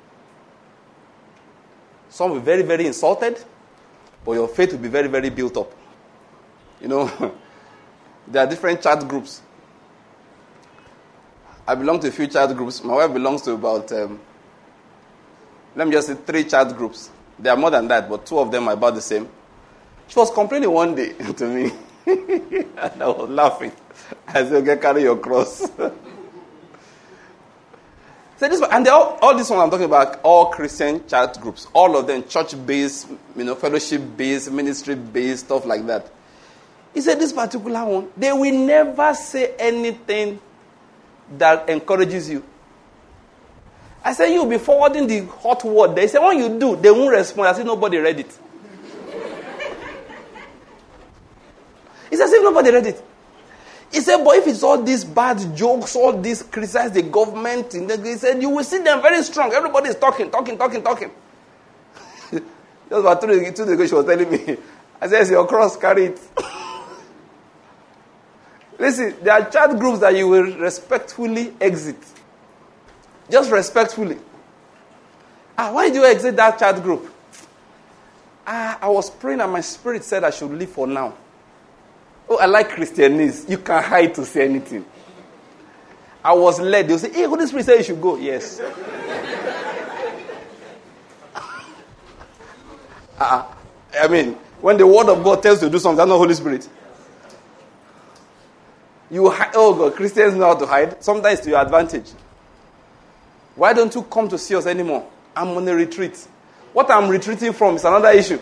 Some will be very, very insulted, but your faith will be very, very built up. You know, there are different chat groups. I belong to a few chat groups. My wife belongs to about, um, let me just say, three chat groups. There are more than that, but two of them are about the same. She was complaining one day to me, and I was laughing. I said, okay, carry your cross. So this, and all, all this one I'm talking about, all Christian chat groups, all of them church-based, you know, fellowship-based, ministry-based, stuff like that. He said this particular one, they will never say anything that encourages you. I said, you'll be forwarding the hot word. They say, when you do, they won't respond. I said, nobody read it. It's as if nobody read it. He said, but if it's all these bad jokes, all these criticize the government, he said, you will see them very strong. Everybody is talking, talking, talking, talking. Just about two days ago, she was telling me, I said, it's your cross, carry it. Listen, there are chat groups that you will respectfully exit. Just respectfully. Ah, why did you exit that chat group? Ah, I was praying and my spirit said I should leave for now. Oh, I like Christianese. You can hide to say anything. I was led. They'll say, hey, Holy Spirit said you should go. Yes. uh, I mean, when the word of God tells you to do something, that's not Holy Spirit. You hi- Oh, God, Christians know how to hide. Sometimes to your advantage. Why don't you come to see us anymore? I'm on a retreat. What I'm retreating from is another issue.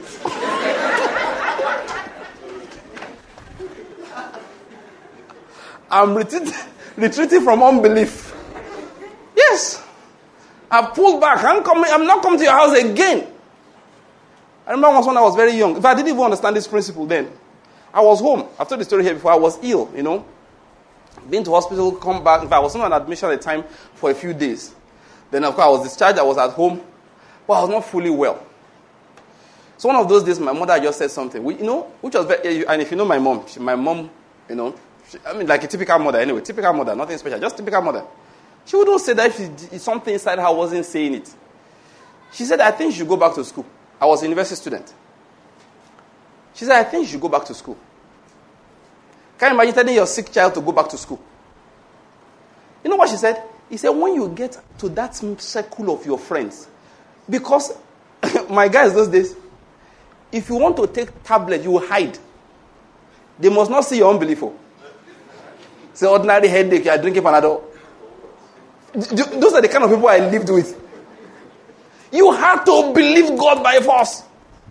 I'm retreating, retreating from unbelief. Yes. I pulled back. I'm, coming, I'm not coming to your house again. I remember once when I was very young. If I didn't even understand this principle then, I was home. I've told the story here before. I was ill, you know. Been to hospital, come back. In fact, I was on admission at the time for a few days. Then, of course, I was discharged. I was at home. But I was not fully well. So one of those days, my mother just said something. You know, which was very, and if you know my mom, she, my mom, you know, she, I mean, like a typical mother anyway. Typical mother, nothing special. Just typical mother. She wouldn't say that if, if something inside her wasn't saying it. She said, I think you should go back to school. I was a university student. She said, I think you should go back to school. Can you imagine telling your sick child to go back to school? You know what she said? He said, when you get to that circle of your friends, because my guys those days, if you want to take tablet, you will hide. They must not see your unbelief. Say, ordinary headache, you are drinking Panadol. Those are the kind of people I lived with. You have to believe God by force.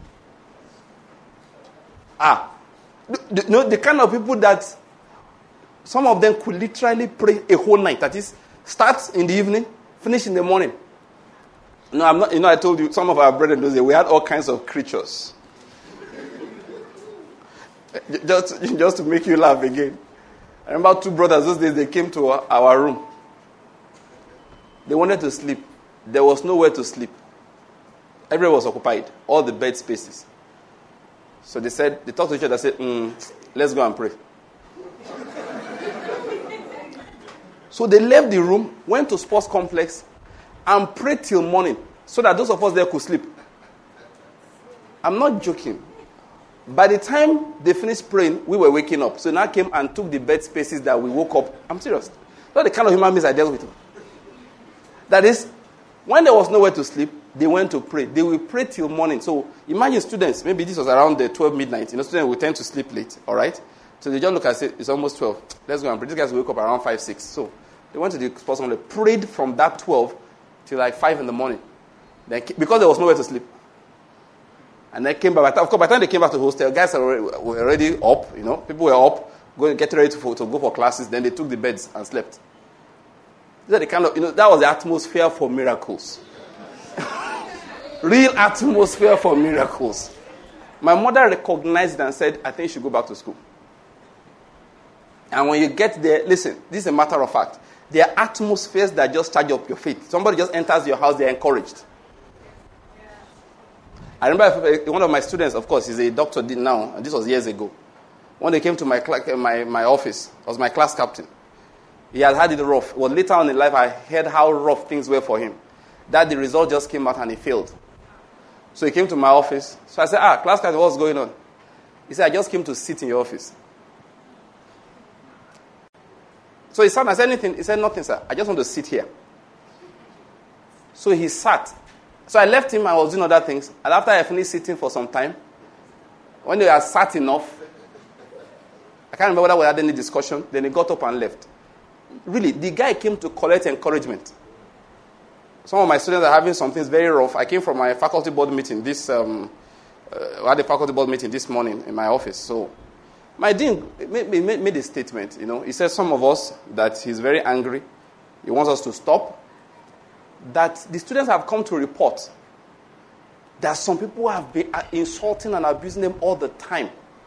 Ah. You know, the kind of people that some of them could literally pray a whole night. That is, start in the evening, finish in the morning. No, I'm not. You know, I told you some of our brethren those days, we had all kinds of creatures. just, just to make you laugh again. I remember two brothers those days. They came to our, our room. They wanted to sleep. There was nowhere to sleep. Everywhere was occupied. All the bed spaces. So they said, they talked to each other, said, mm, let's go and pray. So they left the room, went to sports complex, and prayed till morning, so that those of us there could sleep. I'm not joking. By the time they finished praying, we were waking up. So now came and took the bed spaces that we woke up. I'm serious. Not the kind of human beings I dealt with. That is, when there was nowhere to sleep, they went to pray. They will pray till morning. So imagine students, maybe this was around the twelve midnight. You know, students will tend to sleep late, all right? So they just look and say, it's almost twelve. Let's go and pray. These guys will wake up around five, six. So they went to the sports complex, prayed from that twelve till like five in the morning. Then, because there was nowhere to sleep. And they came back. Of course, by the time they came back to the hostel, guys were already up, you know. People were up, going get ready to, to go for classes. Then they took the beds and slept. These are the kind of, you know, that was the atmosphere for miracles. Real atmosphere for miracles. My mother recognized it and said, I think you should go back to school. And when you get there, listen, this is a matter of fact. There are atmospheres that just charge up your faith. Somebody just enters your house, they're encouraged. I remember one of my students, of course, he's a doctor now, and this was years ago. When they came to my, my, my office, I was my class captain. He had had it rough. Well, later on in life, I heard how rough things were for him. That the result just came out and he failed. So he came to my office. So I said, ah, class captain, what's going on? He said, I just came to sit in your office. So he said, I said anything? He said, nothing, sir. I just want to sit here. So he sat. So I left him and I was doing other things. And after I finished sitting for some time, when they had sat enough, I can't remember whether we had any discussion, then he got up and left. Really, the guy came to collect encouragement. Some of my students are having some things very rough. I came from my faculty board meeting this, um, uh, I had a faculty board meeting this morning in my office. So my dean made, made, made a statement, you know. He said some of us that he's very angry. He wants us to stop. That the students have come to report that some people have been insulting and abusing them all the time.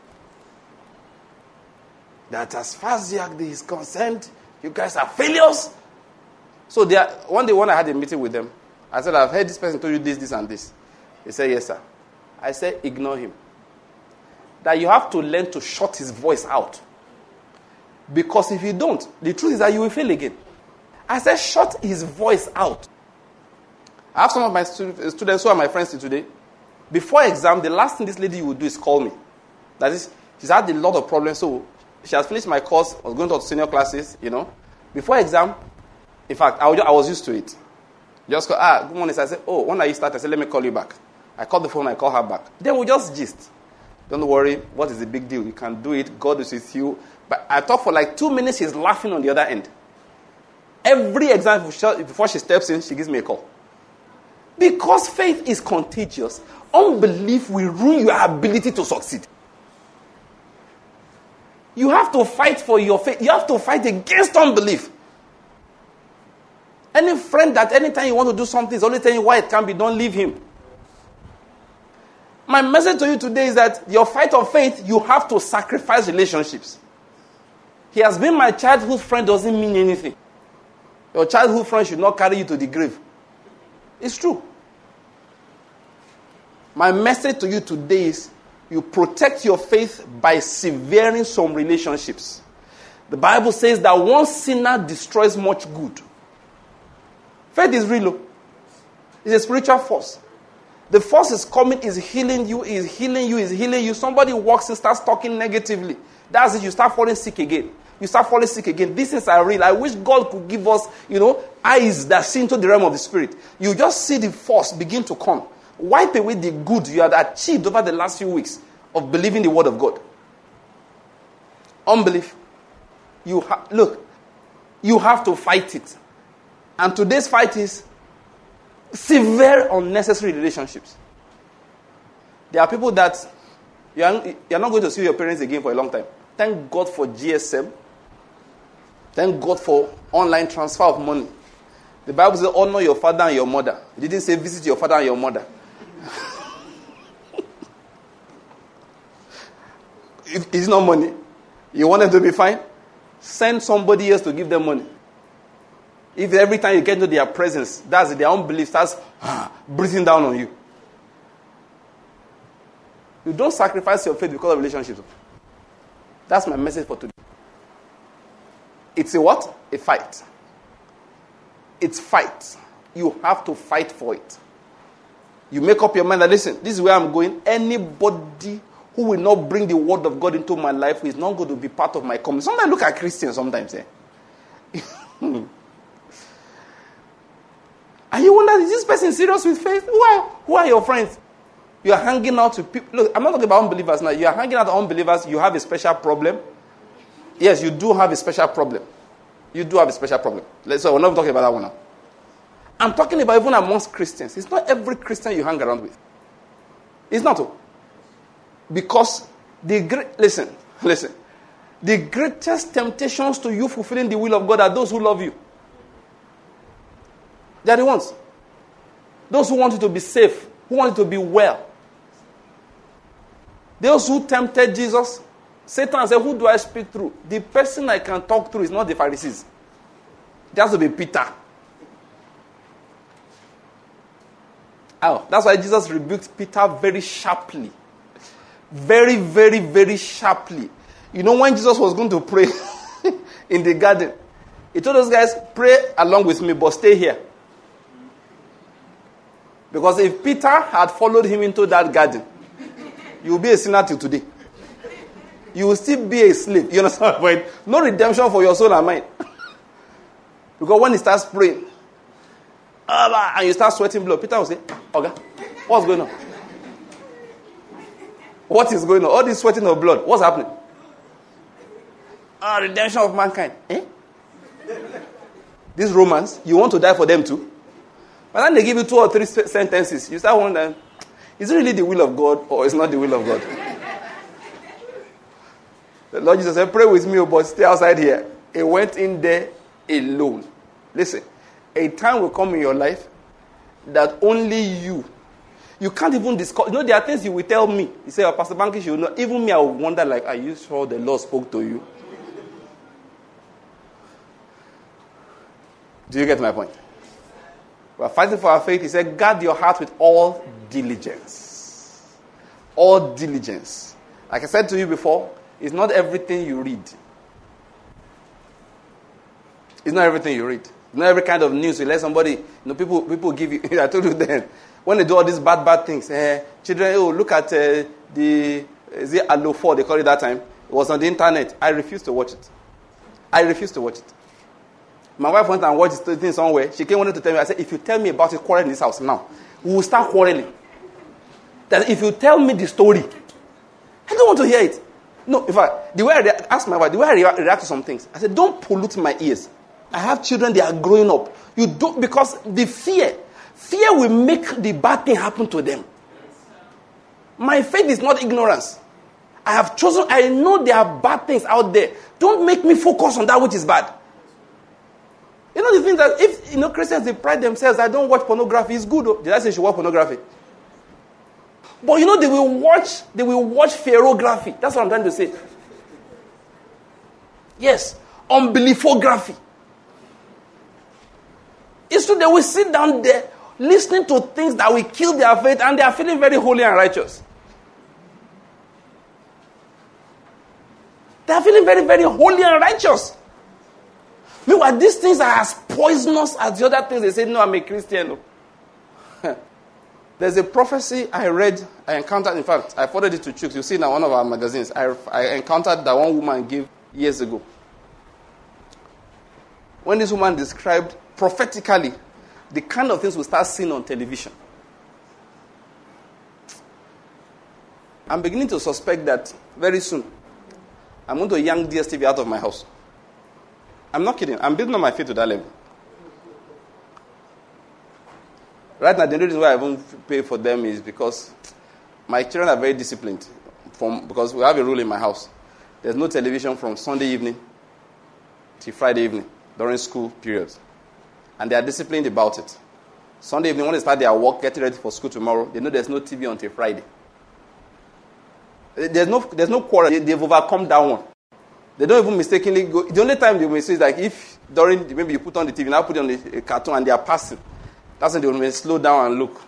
That as far as Ziagdi is concerned, you guys are failures. So they are, one day when I had a meeting with them, I said, I've heard this person told you this, this, and this. They said, yes, sir. I said, ignore him. That you have to learn to shut his voice out. Because if you don't, the truth is that you will fail again. I said, shut his voice out. I have some of my stu- students who are my friends today. Before exam, the last thing this lady will do is call me. That is, she's had a lot of problems. So she has finished my course, was going to senior classes, you know. Before exam, in fact, I was, I was used to it. Just call, ah, good morning. So I said, oh, when are you start? I said, let me call you back. I called the phone, I call her back. Then we just gist. Don't worry, what is the big deal? You can do it. God is with you. But I talk for like two minutes, she's laughing on the other end. Every exam, before she steps in, she gives me a call. Because faith is contagious, unbelief will ruin your ability to succeed. You have to fight for your faith. You have to fight against unbelief. Any friend that anytime you want to do something is only telling you why it can't be done, leave him. My message to you today is that your fight of faith, you have to sacrifice relationships. He has been my childhood friend doesn't mean anything. Your childhood friend should not carry you to the grave. It's true. My message to you today is you protect your faith by severing some relationships. The Bible says that one sinner destroys much good. Faith is real. It's a spiritual force. The force is coming, is healing you, is healing you, is healing you. Somebody walks and starts talking negatively. That's it. You start falling sick again. You start falling sick again. These things are real. I wish God could give us, you know, eyes that see into the realm of the spirit. You just see the force begin to come. Wipe away the good you had achieved over the last few weeks of believing the word of God. Unbelief. You ha- look, you have to fight it. And today's fight is severe unnecessary relationships. There are people that you are, you are not going to see your parents again for a long time. Thank God for G S M. Thank God for online transfer of money. The Bible says honor your father and your mother. It didn't say visit your father and your mother. If it's not money, you want them to be fine? Send somebody else to give them money. If every time you get into their presence, that's it, their unbelief starts breathing down on you. You don't sacrifice your faith because of relationships. That's my message for today. It's a what? A fight. It's fight. You have to fight for it. You make up your mind that, listen, this is where I'm going. Anybody who will not bring the word of God into my life is not going to be part of my community. Sometimes I look at Christians sometimes. Eh? And you wonder, is this person serious with faith? Who are, who are your friends? You are hanging out with people. Look, I'm not talking about unbelievers now. You are hanging out with unbelievers. You have a special problem. Yes, you do have a special problem. You do have a special problem. So we're not talking about that one now. I'm talking about even amongst Christians. It's not every Christian you hang around with. It's not all. Because the great, listen, listen. The greatest temptations to you fulfilling the will of God are those who love you. They are the ones. Those who want you to be safe, who want you to be well. Those who tempted Jesus, Satan said, who do I speak through? The person I can talk through is not the Pharisees. It has to be Peter. Oh, that's why Jesus rebuked Peter very sharply. Very, very, very sharply. You know, when Jesus was going to pray in the garden, he told those guys, pray along with me, but stay here. Because if Peter had followed him into that garden, you will be a sinner till today. You will still be a slave. You understand my point? No redemption for your soul and mind. Because when he starts praying, and you start sweating blood, Peter will say, okay, what's going on? What is going on? All this sweating of blood, what's happening? Ah, redemption of mankind. Eh? These Romans, you want to die for them too? But then they give you two or three sentences. You start wondering, is it really the will of God or is not the will of God? The Lord Jesus said, pray with me, but stay outside here. He went in there alone. Listen, a time will come in your life that only you, you can't even discuss. You know, there are things you will tell me. You say, oh, Pastor Bankish, you know, even me, I will wonder, like, are you sure the Lord spoke to you? Do you get my point? We are fighting for our faith. He said, guard your heart with all diligence. All diligence. Like I said to you before, it's not everything you read. It's not everything you read. It's not every kind of news you let somebody, you know, people people give you, I told you then, when they do all these bad, bad things, eh, children, oh, look at uh, the, is it Allo four, they call it that time. It was on the internet. I refused to watch it. I refused to watch it. My wife went and watched the thing somewhere. She came wanted to tell me, I said, if you tell me about it, quarrel in this house now, we will start quarreling. That if you tell me the story, I don't want to hear it. No, in fact, the way I re- asked my wife, the way I re- react to some things, I said, don't pollute my ears. I have children, they are growing up. You don't, because the fear, fear will make the bad thing happen to them. My faith is not ignorance. I have chosen, I know there are bad things out there. Don't make me focus on that which is bad. You know the thing that if, you know, Christians, they pride themselves, I don't watch pornography, it's good. Did I say you should watch pornography? But you know, they will watch, they will watch pharaohography. That's what I'm trying to say. Yes, unbeliefography. It's true, they will sit down there listening to things that will kill their faith, and they are feeling very holy and righteous. They are feeling very, very holy and righteous. Meanwhile, these things are as poisonous as the other things. They say, no, I'm a Christian. There's a prophecy I read, I encountered, in fact, I forwarded it to Chooks. You see now one of our magazines. I, I encountered that one woman gave years ago. When this woman described prophetically the kind of things we start seeing on television. I'm beginning to suspect that very soon, I'm going to yank D S T V out of my house. I'm not kidding. I'm building on my feet to that level. Right now, the reason why I won't pay for them is because my children are very disciplined. From because we have a rule in my house. There's no television from Sunday evening till Friday evening during school periods. And they are disciplined about it. Sunday evening, when they start their work, getting ready for school tomorrow, they know there's no T V until Friday. There's no, there's no quarrel. They, they've overcome that one. They don't even mistakenly go. The only time they may say is like if during, maybe you put on the T V, now put it on the cartoon and they are passing. That's when they will slow down and look.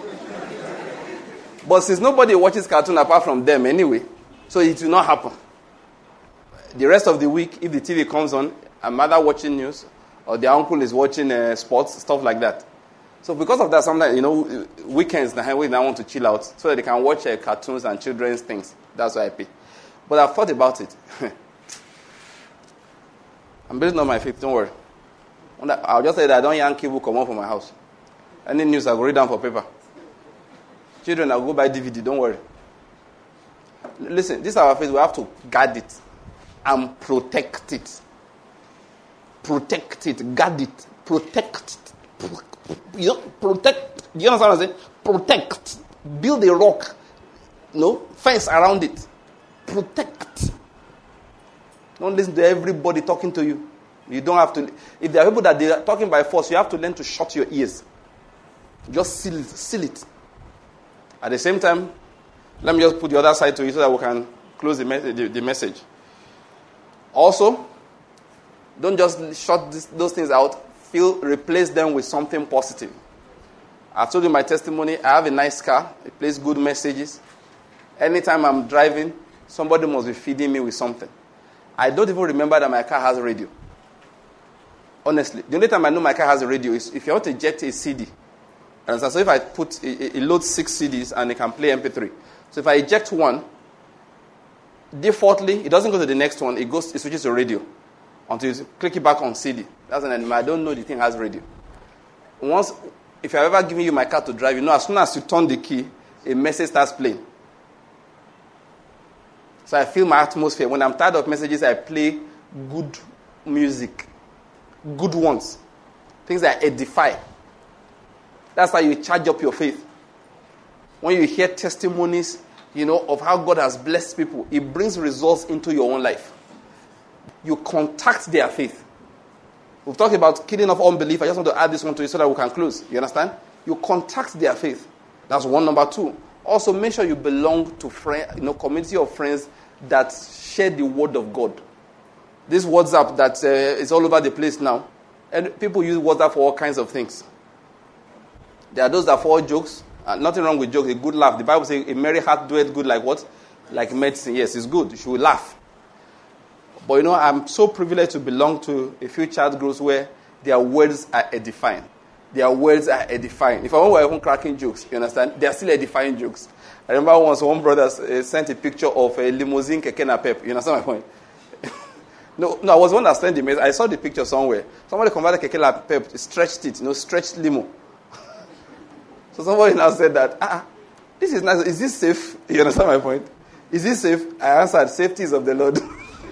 But since nobody watches cartoon apart from them anyway, so it will not happen. The rest of the week, if the T V comes on, a mother watching news, or their uncle is watching uh, sports, stuff like that. So because of that, sometimes, you know, weekends, the highway, they want to chill out so that they can watch uh, cartoons and children's things. That's why I pay. But I've thought about it. I'm building on my faith, don't worry. I'll just say that I don't yank cable come on from my house. Any news, I'll go read down for paper. Children, I'll go buy D V D, don't worry. Listen, this is our faith, we have to guard it and protect it. Protect it, guard it, protect it. You know, protect, do you understand what I'm saying? Protect. Build a rock, no, fence around it. Protect. Don't listen to everybody talking to you. You don't have to. If there are people that they are talking by force, you have to learn to shut your ears. Just seal it. Seal it. At the same time, let me just put the other side to it so that we can close the, me- the, the message. Also, don't just shut this, those things out. Feel, replace them with something positive. I've told you my testimony. I have a nice car. It plays good messages. Anytime I'm driving, somebody must be feeding me with something. I don't even remember that my car has a radio. Honestly, the only time I know my car has a radio is if you want to eject a C D. And so if I put, it, it loads six C Ds and it can play M P three. So if I eject one, defaultly, it doesn't go to the next one. It goes, it switches to radio until you click it back on C D. That's an enemy. I don't know the thing has radio. Once, if I've ever given you my car to drive, you know, as soon as you turn the key, a message starts playing. So I feel my atmosphere. When I'm tired of messages, I play good music. Good ones. Things that edify. That's how you charge up your faith. When you hear testimonies, you know, of how God has blessed people, it brings results into your own life. You contact their faith. We've talked about killing of unbelief. I just want to add this one to it so that we can close. You understand? You contact their faith. That's one. Number two. Also, make sure you belong to friend, you know, community of friends that share the word of God. This WhatsApp that uh, is all over the place now, and people use WhatsApp for all kinds of things. There are those that forward jokes. Uh, nothing wrong with jokes. A good laugh. The Bible says a merry heart doeth good like what? Like medicine. Yes, it's good. You should laugh. But you know, I'm so privileged to belong to a few child groups where their words are edifying. Their words are edifying. If I were even cracking jokes, you understand? They are still edifying jokes. I remember once one brother uh, sent a picture of a limousine keke napep. You understand my point? no, no, I was one that sent the message. I saw the picture somewhere. Somebody converted keke napep, stretched it, you know, stretched limo. So somebody now said that, ah, this is nice. Is this safe? You understand my point? Is this safe? I answered, safety is of the Lord.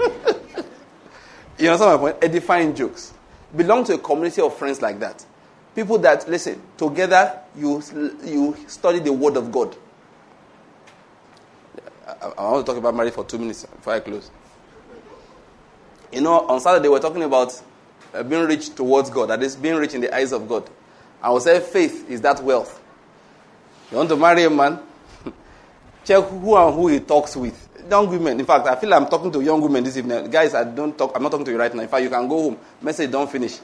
You understand my point? Edifying jokes. Belong to a community of friends like that. People that, listen, together you you study the word of God. I, I want to talk about marriage for two minutes before I close. You know, on Saturday we're talking about uh, being rich towards God. That is, being rich in the eyes of God. I will say faith is that wealth. You want to marry a man? Check who and who he talks with. Young women. In fact, I feel I'm talking to young women this evening. Guys, I don't talk. I'm not talking to you right now. In fact, you can go home. Message don't finish.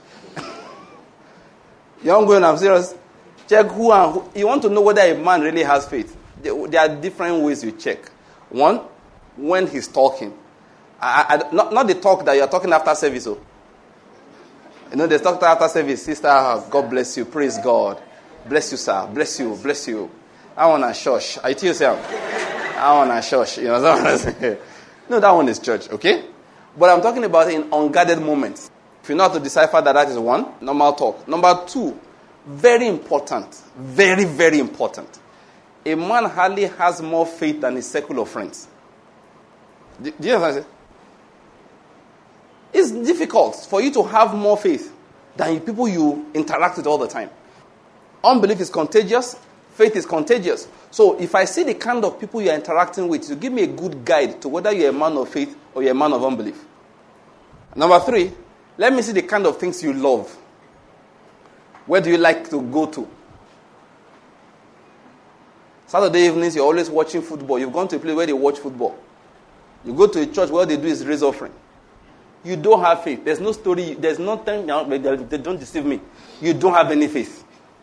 Young women, I'm serious. Check who and who. You want to know whether a man really has faith. There are different ways you check. One, when he's talking. I, I, not, not the talk that you're talking after service. Oh. You know, they talk after service. Sister, God bless you. Praise God. Bless you, sir. Bless you. Bless you. I want a shush. I tell you, sir. I want a shush. You know what I'm saying? No, that one is church, okay? But I'm talking about in unguarded moments. If you know how to decipher that, that is one, normal talk. Number two, very important. Very, very important. A man hardly has more faith than his circle of friends. Do, do you understand? It's difficult for you to have more faith than people you interact with all the time. Unbelief is contagious. Faith is contagious. So if I see the kind of people you're interacting with, you give me a good guide to whether you're a man of faith or you're a man of unbelief. Number three, let me see the kind of things you love. Where do you like to go to? Saturday evenings, you're always watching football. You've gone to a place where they watch football. You go to a church where they do is raise offering. You don't have faith. There's no story. There's nothing. They don't deceive me. You don't have any faith.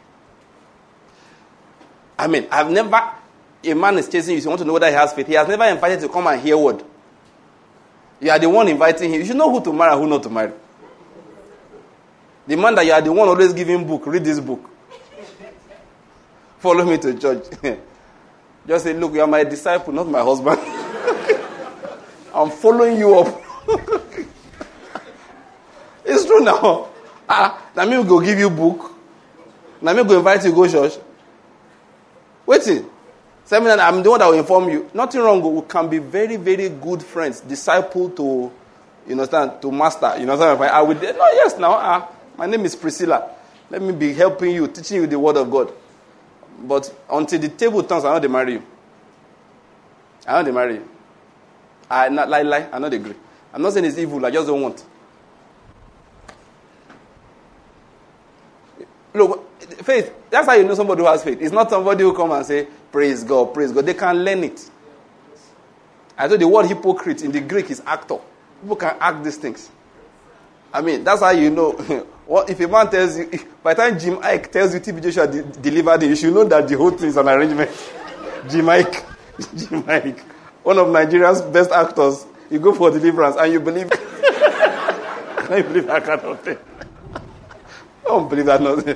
I mean, I've never, a man is chasing you, so you want to know whether he has faith. He has never invited you to come and hear word. You are the one inviting him. You should know who to marry and who not to marry. The man that you are the one always giving book, read this book. Follow me to church. Just say, look, you are my disciple, not my husband. I'm following you up. It's true now. Ah, now me go give you book. Now me go invite you to go church. Waiting. Seminar, I'm the one that will inform you. Nothing wrong. We can be very, very good friends. Disciple to, you understand, to master. You understand? I will. No, yes, now. Uh, my name is Priscilla. Let me be helping you, teaching you the word of God. But until the table turns, I know they marry you. I know they marry you. I not lie, lie. I not agree. I'm not saying it's evil. I just don't want. Look, faith, that's how you know somebody who has faith. It's not somebody who come and say, praise God, praise God. They can learn it. I thought the word hypocrite in the Greek is actor. People can act these things. I mean, that's how you know. What if a man tells you, if, by the time Jim Ike tells you T B Joshua de- delivered it, you should know that the whole thing is an arrangement. Jim Ike, Jim Ike, one of Nigeria's best actors, you go for deliverance and you believe, can you believe that kind of thing? I don't believe that nothing.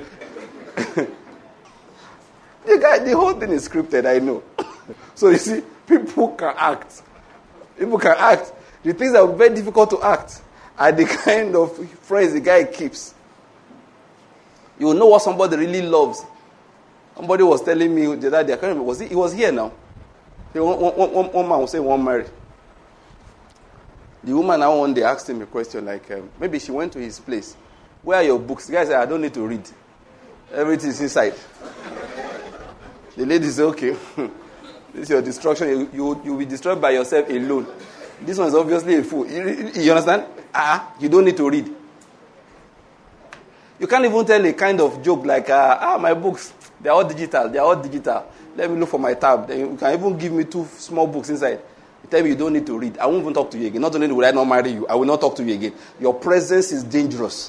The guy, the whole thing is scripted, I know. So you see, people can act. People can act. The things that are very difficult to act are the kind of friends the guy keeps. You will know what somebody really loves. Somebody was telling me the other day, I can't remember, was he, he was here now. One, one, one, one man was saying one married. The woman now one day asked him a question like, um, maybe she went to his place. Where are your books? The guy said, I don't need to read. Everything is inside. The lady said, okay, this is your destruction. You, you, you will be destroyed by yourself alone. This one is obviously a fool. You, you understand? Ah, you don't need to read. You can't even tell a kind of joke like, uh, ah, my books, they are all digital. They are all digital. Let me look for my tab. Then you can even give me two small books inside. You tell me you don't need to read. I won't even talk to you again. Not only will I not marry you, I will not talk to you again. Your presence is dangerous.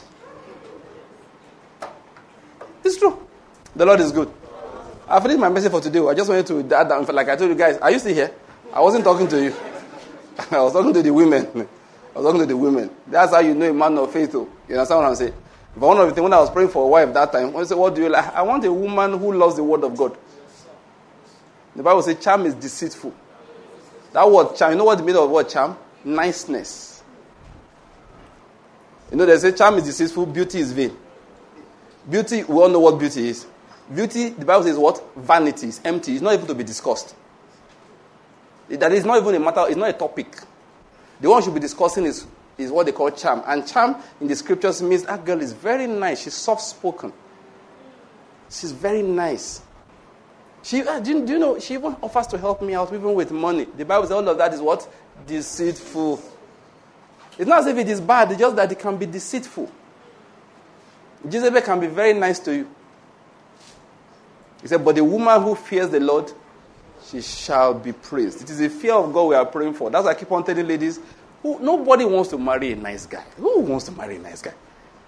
It's true. The Lord is good. I finished my message for today. I just wanted to add that. Like I told you guys, are you still here? I wasn't talking to you. I was talking to the women. I was talking to the women. That's how you know a man of faith. Though. You understand what I'm saying? But one of the things, when I was praying for a wife that time, when I said, what do you like? I want a woman who loves the word of God. The Bible says charm is deceitful. That word charm, you know what the meaning of the word charm? Niceness. You know, they say charm is deceitful, beauty is vain. Beauty, we all know what beauty is. Beauty, the Bible says what? Vanity, is empty. It's not able to be discussed. That is not even a matter, it's not a topic. The one we should be discussing is, is what they call charm. And charm in the scriptures means that girl is very nice. She's soft-spoken. She's very nice. She, uh, do, you, do you know, she even offers to help me out, even with money. The Bible says all of that is what? Deceitful. It's not as if it is bad, it's just that it can be deceitful. Jezebel can be very nice to you. He said, but the woman who fears the Lord, she shall be praised. It is the fear of God we are praying for. That's why I keep on telling ladies, who, nobody wants to marry a nice guy. Who wants to marry a nice guy?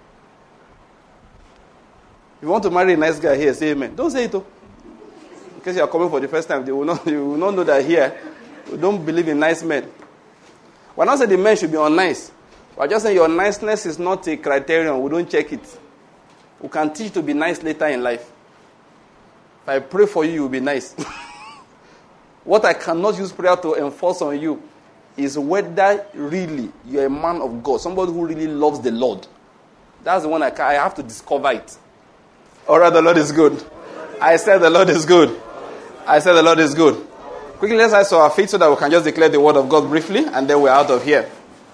If you want to marry a nice guy here, say amen. Don't say it though. In case you are coming for the first time, they will not, you will not know that here we don't believe in nice men. We're not saying the men should be unnice. We're just saying your niceness is not a criterion. We don't check it. We can teach to be nice later in life. If I pray for you, you'll be nice. What I cannot use prayer to enforce on you is whether really you're a man of God, somebody who really loves the Lord. That's the one I, can, I have to discover it. All right, the Lord is good. I said the Lord is good. I said the Lord is good. Quickly, let's rise to our feet so that we can just declare the word of God briefly, and then we're out of here.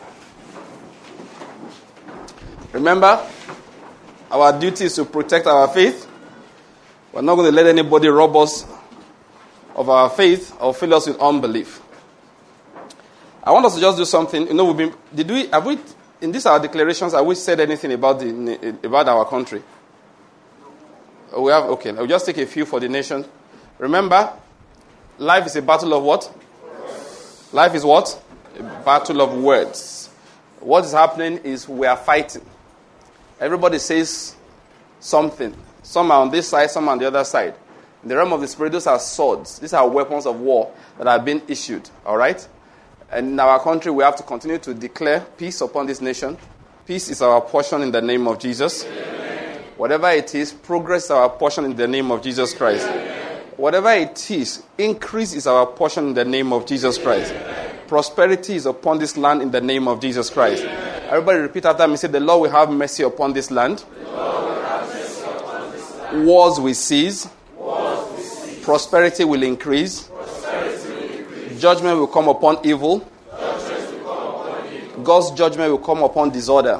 Remember, our duty is to protect our faith. We're not going to let anybody rob us of our faith or fill us with unbelief. I want us to just do something. You know, we've been, did we, have we, in these our declarations, have we said anything about the about our country? We have, okay, we'll just take a few for the nation. Remember, life is a battle of what? Words. Life is what? A battle of words. What is happening is we are fighting. Everybody says something. Some are on this side, some are on the other side. In the realm of the spirit, those are swords. These are weapons of war that have been issued. All right? And in our country, we have to continue to declare peace upon this nation. Peace is our portion in the name of Jesus. Amen. Whatever it is, progress is our portion in the name of Jesus Christ. Amen. Whatever it is, increase is our portion in the name of Jesus Christ. Amen. Prosperity is upon this land in the name of Jesus Christ. Amen. Everybody repeat after me. Say, the Lord will have mercy upon this land. The Lord will have mercy upon this land. Wars will cease. Wars will cease. Prosperity will increase. Prosperity will increase. Judgment will come upon evil. Judgment will come upon evil. God's judgment will come upon disorder.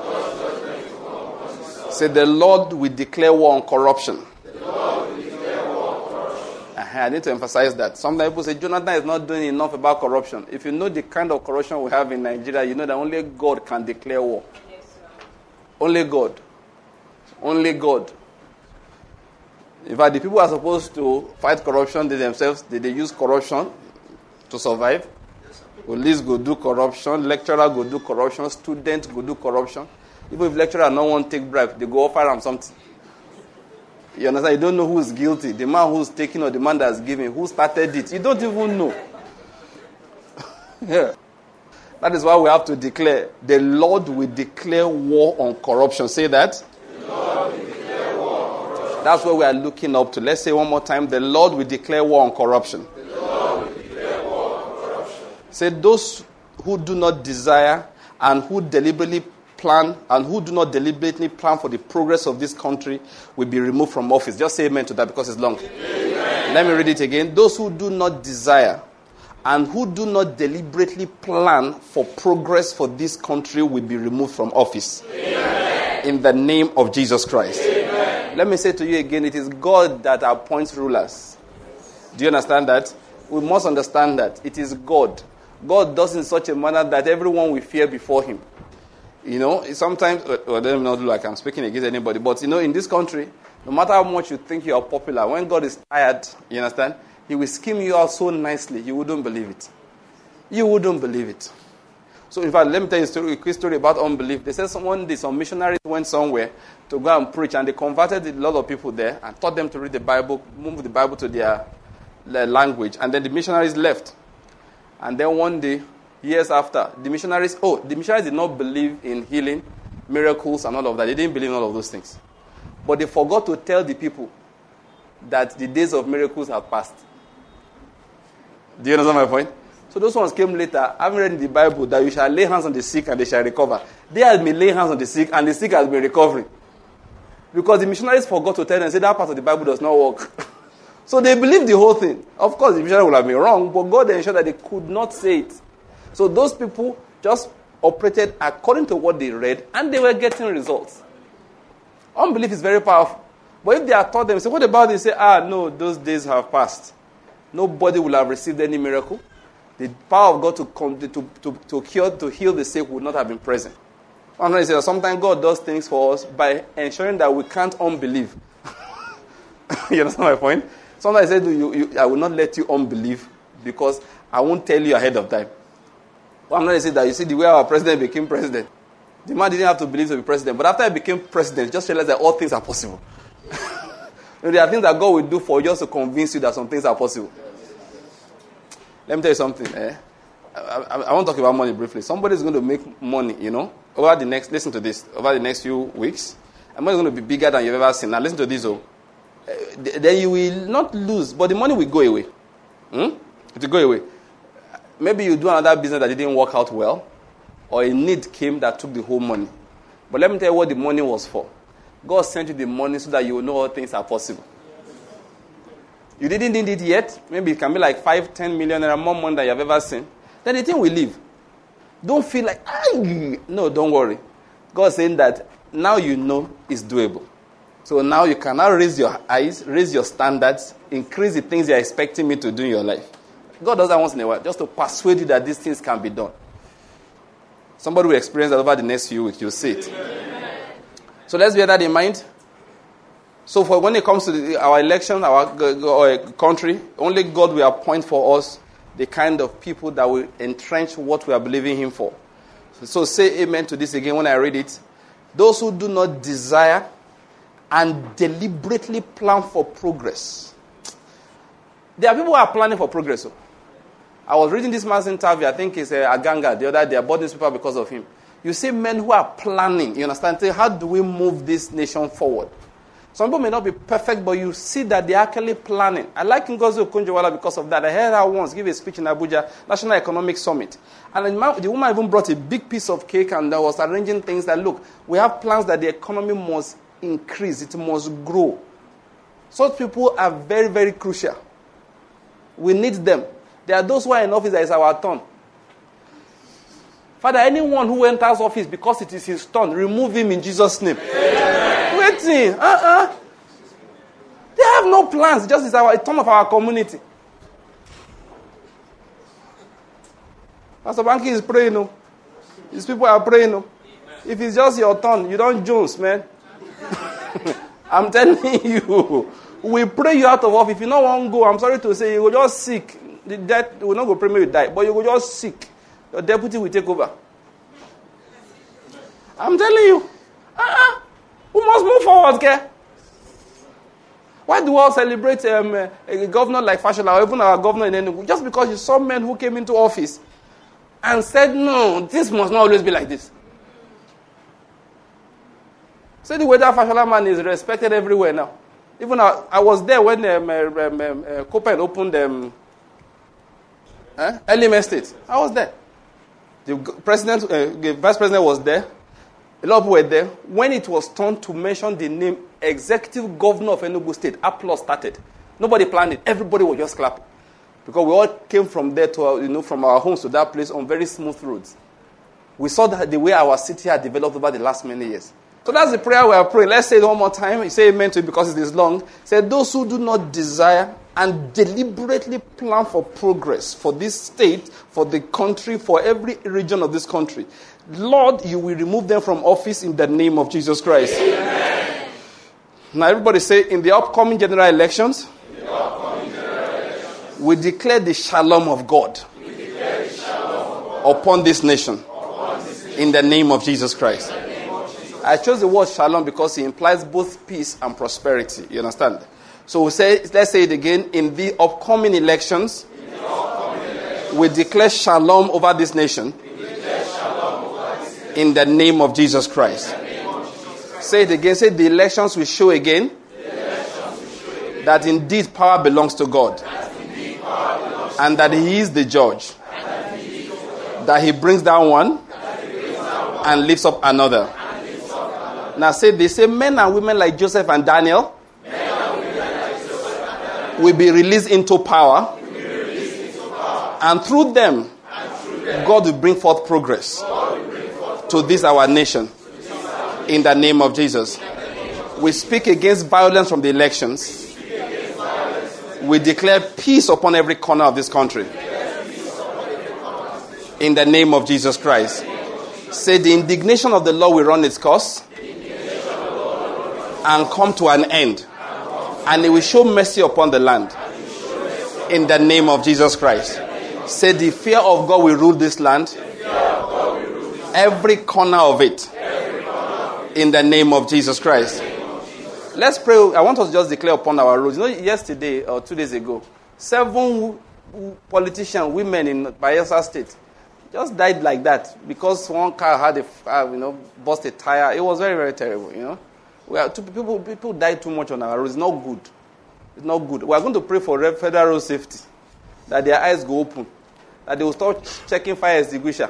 Say, the Lord will declare war on corruption. The Lord will declare war on corruption. Uh-huh, I need to emphasize that. Sometimes people say, Jonathan is not doing enough about corruption. If you know the kind of corruption we have in Nigeria, you know that only God can declare war. Yes, sir. Only God. Only God. In fact, the people who are supposed to fight corruption, they themselves, they, they use corruption to survive. Yes, police go do corruption. Lecturer go do corruption. Students go do corruption. Even if lecturer no one take bribe, they go offer them something. You understand? You don't know who's guilty. The man who's taking or the man that's giving. Who started it. You don't even know. Yeah. That is why we have to declare. The Lord will declare war on corruption. Say that. The Lord will declare war on corruption. That's what we are looking up to. Let's say one more time. The Lord will declare war on corruption. The Lord will declare war on corruption. Say, those who do not desire and who deliberately plan and who do not deliberately plan for the progress of this country will be removed from office. Just say amen to that because it's long. Amen. Let me read it again. Those who do not desire and who do not deliberately plan for progress for this country will be removed from office. Amen. In the name of Jesus Christ. Amen. Let me say to you again, it is God that appoints rulers. Do you understand that? We must understand that it is God. God does in such a manner that everyone will fear before him. You know, sometimes, well, let me not look like I'm speaking against anybody, but you know, in this country, no matter how much you think you are popular, when God is tired, you understand, he will scheme you out so nicely, you wouldn't believe it. You wouldn't believe it. So, in fact, let me tell you a, story, a quick story about unbelief. They said someone did, some missionaries went somewhere to go and preach, and they converted a lot of people there and taught them to read the Bible, move the Bible to their, their language, and then the missionaries left. And then one day, years after, the missionaries, oh, the missionaries did not believe in healing, miracles, and all of that. They didn't believe in all of those things. But they forgot to tell the people that the days of miracles have passed. Do you understand my point? So those ones came later, having read in the Bible that you shall lay hands on the sick and they shall recover. They had been laying hands on the sick and the sick has been recovering. Because the missionaries forgot to tell them, say that part of the Bible does not work. So they believed the whole thing. Of course, the missionary would have been wrong, but God ensured that they could not say it. So those people just operated according to what they read, and they were getting results. Unbelief is very powerful. But if they had taught them, say, what about this? Say, ah, no, those days have passed. Nobody will have received any miracle. The power of God to, come, to, to, to, cure, to heal the sick would not have been present. I'm trying to say that sometimes God does things for us by ensuring that we can't unbelieve. You understand my point? Sometimes I say, you, you, I will not let you unbelieve because I won't tell you ahead of time. Well, I'm not going to say that. You see, the way our president became president, the man didn't have to believe to be president. But after he became president, just realized that all things are possible. You know, there are things that God will do for you just to convince you that some things are possible. Let me tell you something. Eh? I, I, I want to talk about money briefly. Somebody is going to make money, you know, over the next, listen to this, over the next few weeks. And money is going to be bigger than you've ever seen. Now listen to this, oh. Uh, then you will not lose, but the money will go away. Hmm? It will go away. Maybe you do another business that didn't work out well, or a need came that took the whole money. But let me tell you what the money was for. God sent you the money so that you will know all things are possible. You didn't need it yet. Maybe it can be like five, ten million or more money than you have ever seen. Then the thing will leave. Don't feel like, ay. No, don't worry. God's saying that now you know it's doable. So now you can now raise your eyes, raise your standards, increase the things you're expecting me to do in your life. God does that once in a while, just to persuade you that these things can be done. Somebody will experience that over the next few weeks. You'll see it. Amen. So let's bear that in mind. So for when it comes to the, our election, our, our country, only God will appoint for us the kind of people that will entrench what we are believing Him for. So, so say amen to this again when I read it. Those who do not desire and deliberately plan for progress. There are people who are planning for progress. So. I was reading this man's interview, I think it's uh, Aganga, the other day. I bought this paper because of him. You see men who are planning, you understand, how do we move this nation forward? Some people may not be perfect, but you see that they're actually planning. I like Ngozi Okonjo-Iweala because of that. I heard her once give a speech in Abuja, National Economic Summit. And the woman even brought a big piece of cake and was arranging things that, look, we have plans that the economy must increase, it must grow. Such people are very, very crucial. We need them. There are those who are in office that is our turn. Father, anyone who enters office because it is his turn, remove him in Jesus' name. Amen. Waiting. Uh-uh. They have no plans. Just it's our turn of our community. Pastor Banky is praying. No? These people are praying. No? If it's just your turn, you don't Jones, man. I'm telling you. We pray you out of office. If you don't want to go, I'm sorry to say, you will just sick. The death will not go pray me you die, but you will just sick. Your deputy will take over. I'm telling you. Uh-uh. We must move forward, okay? Why do we all celebrate um, a governor like Fashola or even our governor in Enugu? Just because you saw men who came into office and said, no, this must not always be like this. So the way that Fashola man is respected everywhere now. Even I, I was there when um, um, um, uh, Copen opened um, uh, Elim Estate. I was there. The president, uh, the vice president was there. A lot of people were there. When it was turn to mention the name executive governor of Enugu State, applause started. Nobody planned it. Everybody was just clapping. Because we all came from there to, our, you know, from our homes to that place on very smooth roads. We saw that the way our city had developed over the last many years. So that's the prayer we are praying. Let's say it one more time. You say amen to it because it is long. Say, those who do not desire and deliberately plan for progress for this state, for the country, for every region of this country, Lord, you will remove them from office in the name of Jesus Christ. Amen. Now everybody say, in the upcoming general elections, in the upcoming general elections we declare the shalom of God, we declare the shalom of God upon this nation, upon this nation in the name of Jesus Christ. I chose the word shalom because it implies both peace and prosperity. You understand? So we say, let's say it again. In the upcoming elections, in the upcoming elections we declare shalom over this nation. We declare shalom over this nation in the name of Jesus Christ. In the name of Jesus Christ. Say it again. Say the elections will show again, the elections will show again that indeed power belongs to God, that indeed power belongs to and God, that He is the judge, and that He is the judge, that He brings down one, that He brings down one and lifts up another. Now say, they say men and women like Joseph and Daniel, men and women like Joseph and Daniel will be released into power, will be released into power. And through them, and through them God will bring forth progress will bring forth to this our nation. This our nation. In the name of Jesus. We speak against violence from the elections. We declare peace upon every corner of this country. In the name of Jesus Christ. Say, the indignation of the Lord will run its course and come to an end. And it will show mercy upon the land. In the name of Jesus Christ. Say, the fear of God will rule this land. Every corner of it. In the name of Jesus Christ. Let's pray. I want us to just declare upon our roads. You know, yesterday or two days ago, seven politicians, women in Bayelsa State, just died like that because one car had a, uh, you know, bust a tire. It was very, very terrible. You know, we are, two, people people died too much on our roads. It's not good. It's not good. We are going to pray for federal road safety, that their eyes go open, that they will start checking fire extinguisher.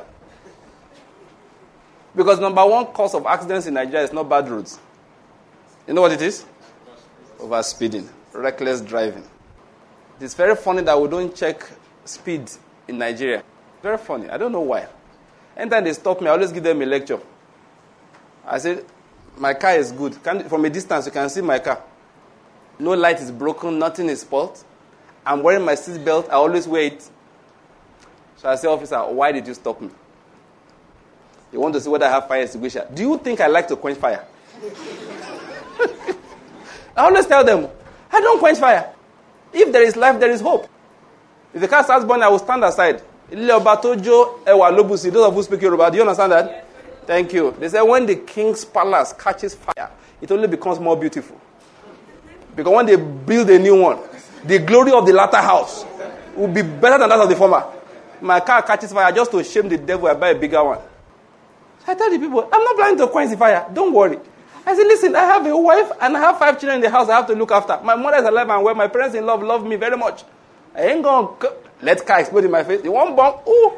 Because number one cause of accidents in Nigeria is not bad roads. You know what it is? Overspeeding, reckless driving. It's very funny that we don't check speed in Nigeria. Very funny. I don't know why. Anytime they stop me, I always give them a lecture. I say, my car is good. Can, from a distance, you can see my car. No light is broken. Nothing is spoiled. I'm wearing my seat belt. I always wear it. So I say, officer, why did you stop me? You want to see whether I have fire extinguisher. Do you think I like to quench fire? I always tell them, I don't quench fire. If there is life, there is hope. If the car starts burning, I will stand aside. Those of you speak Yoruba, do you understand that? Yes, thank you. They say when the king's palace catches fire, it only becomes more beautiful. Because when they build a new one, the glory of the latter house will be better than that of the former. My car catches fire just to shame the devil, I buy a bigger one. I tell the people, I'm not planning to quench the fire. Don't worry. I say, listen, I have a wife and I have five children in the house I have to look after. My mother is alive and well. My parents in love love me very much. I ain't going to let car explode in my face. You want bomb? Ooh.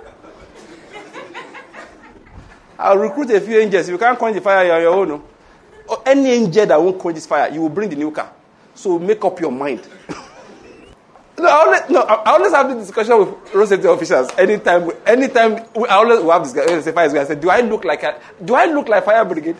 I'll recruit a few angels. If you can't quench the fire, you're on your own. No? Or any angel that won't quench this fire, you will bring the new car. So make up your mind. no, I always, no, I always have this discussion with road safety officials. Anytime, anytime, we, I always we have this guy. I say, do I look like a, do I look like fire brigade?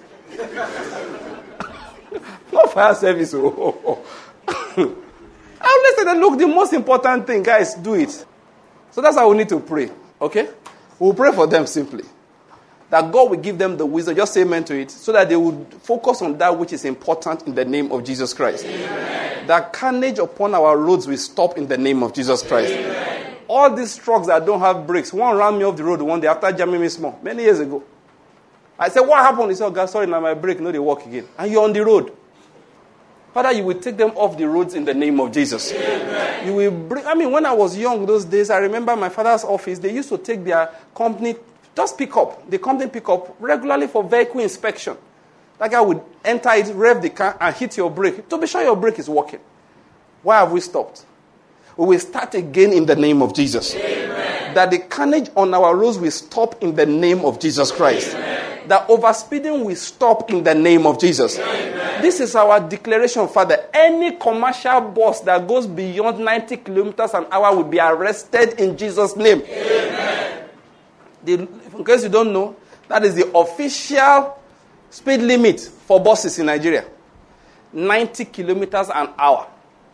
Not fire service. Oh, oh, oh. I always say that, look, the most important thing, guys, do it. So that's how we need to pray. Okay? We'll pray for them simply. That God will give them the wisdom. Just say amen to it. So that they would focus on that which is important in the name of Jesus Christ. Amen. That carnage upon our roads will stop in the name of Jesus Christ. Amen. All these trucks that don't have brakes, one ran me off the road one day after jamming me small, many years ago. I said, what happened? He said, oh, God, sorry, now my brake, no, they walk again. And you're on the road. Father, you will take them off the roads in the name of Jesus. Amen. You will bring, I mean, when I was young those days, I remember my father's office, they used to take their company, just pick up, the company pick up regularly for vehicle inspection. That guy would enter it, rev the car, and hit your brake to be sure your brake is working. Why have we stopped? We will start again in the name of Jesus. Amen. That the carnage on our roads will stop in the name of Jesus Christ. Amen. That overspeeding will stop in the name of Jesus. Amen. This is our declaration, Father. Any commercial bus that goes beyond ninety kilometers an hour will be arrested in Jesus' name. Amen. The, in case you don't know, that is the official speed limit for buses in Nigeria. ninety kilometers an hour.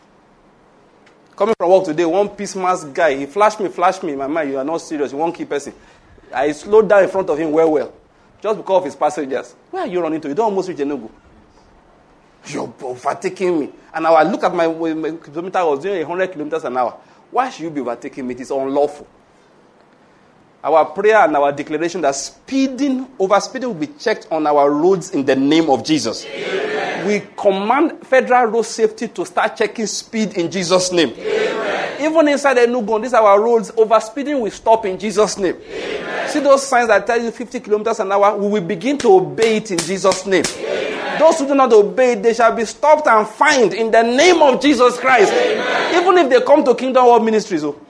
Coming from work today, one peace mask guy, he flashed me, flashed me. My man, you are not serious. You won't keep person. I slowed down in front of him well, well. Just because of his passengers. Where are you running to? You don't almost reach Enugu. You're overtaking me. And now I look at my, my kilometer, I was doing one hundred kilometers an hour. Why should you be overtaking me? It is unlawful. Our prayer and our declaration that speeding, overspeeding will be checked on our roads in the name of Jesus. Amen. We command federal road safety to start checking speed in Jesus' name. Amen. Even inside Enugu, these are our roads, overspeeding will stop in Jesus' name. Amen. See those signs that tell you fifty kilometers an hour, we will begin to obey it in Jesus' name. Amen. Those who do not obey it, they shall be stopped and fined in the name of Jesus Christ. Amen. Even if they come to Kingdom World Ministries. Oh.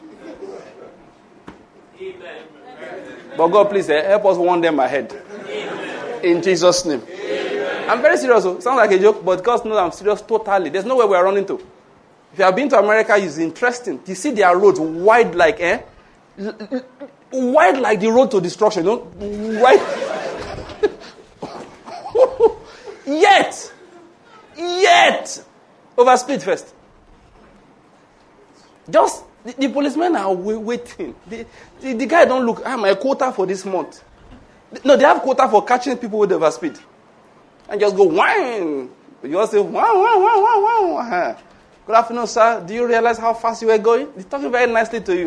Amen. But God, please eh, help us warn them ahead. Amen. In Jesus' name. Amen. I'm very serious. Oh. Sounds like a joke, but God knows I'm serious totally. There's nowhere we're running to. If you have been to America, it's interesting. You see their roads wide like, eh? Wide like the road to destruction. You know? Wide. Yet, Overspeed first. Just, the, the policemen are waiting. The, the, the guy don't look, ah, my quota for this month. No, they have quota for catching people with overspeed. And just go, whine. You all say, wow, wow, wow, wow, wow. Good afternoon, sir. Do you realize how fast you were going? He's talking very nicely to you.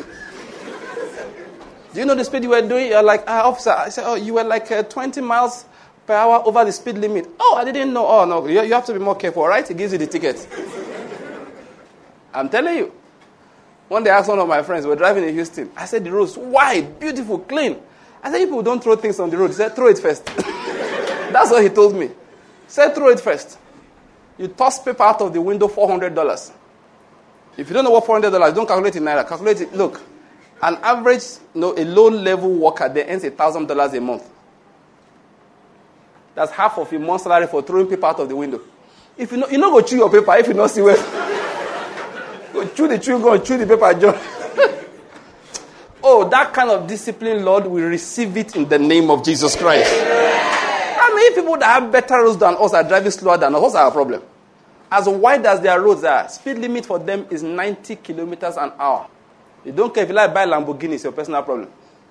Do you know the speed you were doing? You're like, ah, officer. I said, oh, you were like uh, twenty miles per hour over the speed limit. Oh, I didn't know. Oh, no. You, you have to be more careful, all right? He gives you the ticket. I'm telling you. One day I asked one of my friends, we were driving in Houston. I said, the road's wide, beautiful, clean. I said, people don't throw things on the road. He said, throw it first. That's what he told me. He said, throw it first. You toss paper out of the window, four hundred dollars. If you don't know what four hundred dollars is, don't calculate it in naira. Calculate it. Look, an average, you know, a low-level worker, they earns one thousand dollars a month. That's half of a month's salary for throwing paper out of the window. If you know, you know, go chew your paper if you don't see well. Go chew the chew, go chew the paper, John. Oh, that kind of discipline, Lord, we receive it in the name of Jesus Christ. How many people that have better roads than us are driving slower than us? What's our problem? As wide as their roads are, speed limit for them is ninety kilometers an hour. You don't care if you like buy Lamborghini, it's your personal problem.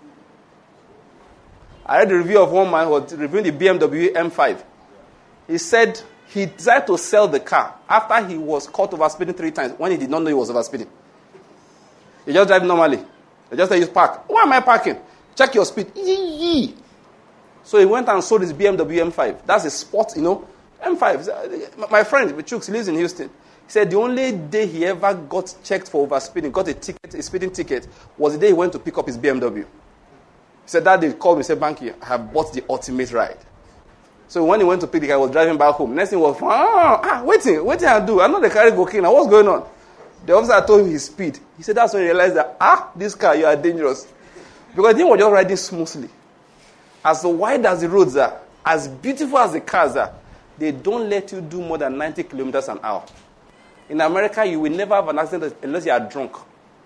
I read a review of one man who was reviewing the B M W M five. He said he decided to sell the car after he was caught overspeeding three times when he did not know he was overspeeding. He just drive normally. They just say, you park. Why am I parking? Check your speed. Yee-yee. So he went and sold his B M W M five. That's a sport, you know. M five. My friend, Chooks, lives in Houston. He said the only day he ever got checked for overspeeding, got a ticket, a speeding ticket, was the day he went to pick up his B M W. He said that day he called me and said, Banky, I have bought the ultimate ride. So when he went to pick the car, he was driving back home. Next thing was, ah, ah waiting, waiting I do. I know the car is cocaine. What's going on? The officer told him his speed. He said that's when he realized that, ah, this car, you are dangerous. Because he was just riding smoothly. As wide as the roads are, as beautiful as the cars are, they don't let you do more than ninety kilometers an hour. In America, you will never have an accident unless you are drunk.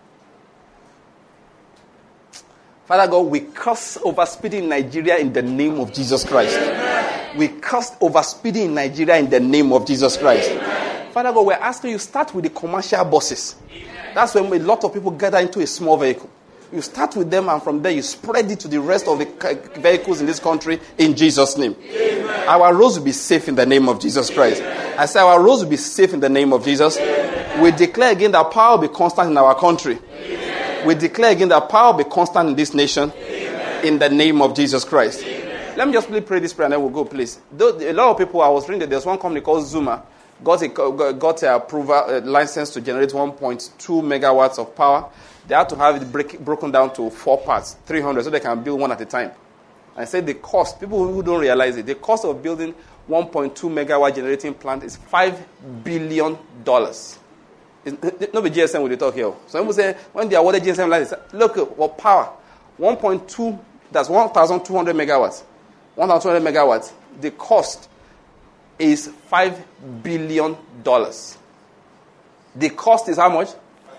Father God, we curse overspeeding in Nigeria in the name of Jesus Christ. Amen. We curse overspeeding in Nigeria in the name of Jesus Christ. Amen. Father God, we're asking you start with the commercial buses. Amen. That's when a lot of people gather into a small vehicle. You start with them, and from there you spread it to the rest of the vehicles in this country in Jesus' name. Amen. Our roads will be safe in the name of Jesus Christ. Amen. I say our roads will be safe in the name of Jesus. Amen. We declare again that power will be constant in our country. Amen. We declare again that power will be constant in this nation. Amen. In the name of Jesus Christ. Amen. Let me just please pray this prayer and then we'll go, please. A lot of people, I was reading that there's one company called Zuma, got a, got a approval, a license to generate one point two megawatts of power. They have to have it break, broken down to four parts, three hundred, so they can build one at a time. And I said the cost, people who don't realize it, the cost of building one point two megawatt generating plant is five billion dollars. No be G S M we talk here. So people say, when they awarded G S M license, look, what power, one point two, that's one thousand two hundred megawatts. one thousand two hundred megawatts, the cost is five billion dollars. The cost is how much?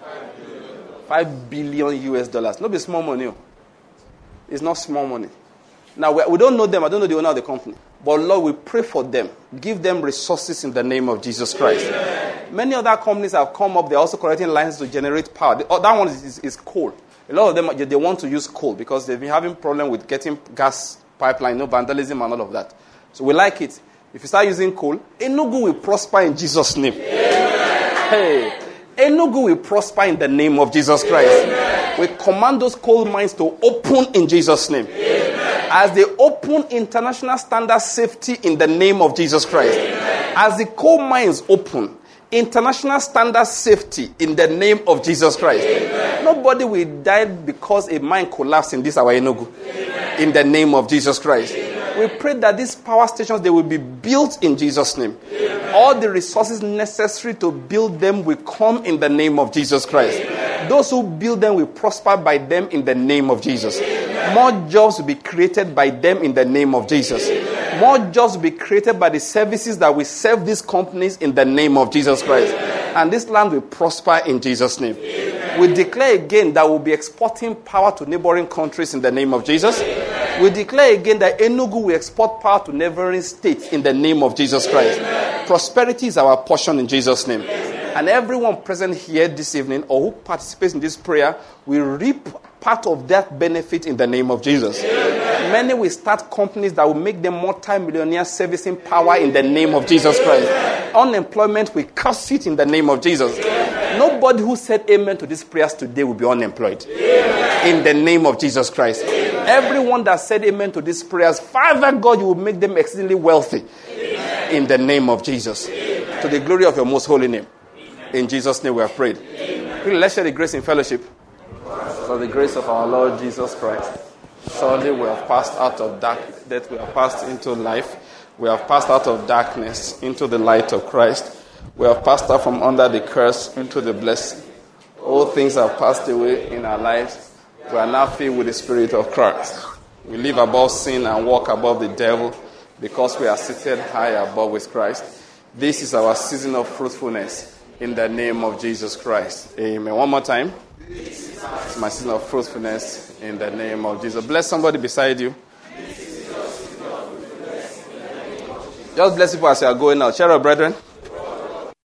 Five billion U S dollars. Not be small money. It's not small money. Now, we, we don't know them. I don't know the owner of the company. But Lord, we pray for them. Give them resources in the name of Jesus Christ. Amen. Many other companies have come up. They're also collecting lines to generate power. The, oh, that one is, is, is coal. A lot of them, they want to use coal because they've been having problem with getting gas pipeline, you know, vandalism and all of that. So we like it. If you start using coal, Enugu will prosper in Jesus' name. Amen. Hey. Enugu will prosper in the name of Jesus Christ. Amen. We command those coal mines to open in Jesus' name. Amen. As they open, international standard safety in the name of Jesus Christ. Amen. As the coal mines open, international standard safety in the name of Jesus Christ. Amen. Nobody will die because a mine collapsed in this our Enugu. Amen. In the name of Jesus Christ. Amen. We pray that these power stations, they will be built in Jesus' name. Amen. All the resources necessary to build them will come in the name of Jesus Christ. Amen. Those who build them will prosper by them in the name of Jesus. Amen. More jobs will be created by them in the name of Jesus. Amen. More jobs will be created by the services that we serve these companies in the name of Jesus Christ. Amen. And this land will prosper in Jesus' name. Amen. We declare again that we'll be exporting power to neighboring countries in the name of Jesus. Amen. We declare again that Enugu will export power to neighboring states in the name of Jesus Christ. Amen. Prosperity is our portion in Jesus' name. Amen. And everyone present here this evening or who participates in this prayer will reap part of that benefit in the name of Jesus. Amen. Many will start companies that will make them multi-millionaire servicing power in the name of Jesus Christ. Amen. Unemployment, we curse it in the name of Jesus. Amen. Nobody who said amen to these prayers today will be unemployed. Amen. In the name of Jesus Christ. Amen. Everyone that said amen to these prayers, Father God, you will make them exceedingly wealthy. Amen. In the name of Jesus. Amen. To the glory of your most holy name. Amen. In Jesus' name we have prayed. Amen. Let's share the grace in fellowship. For the grace of our Lord Jesus Christ. Surely we have passed out of dark death, we have passed into life. We have passed out of darkness into the light of Christ. We have passed out from under the curse into the blessing. All things have passed away in our lives. We are now filled with the Spirit of Christ. We live above sin and walk above the devil because we are seated high above with Christ. This is our season of fruitfulness in the name of Jesus Christ. Amen. One more time. It's my season of fruitfulness in the name of Jesus. Bless somebody beside you. Just bless people as you are going out. Share our brethren.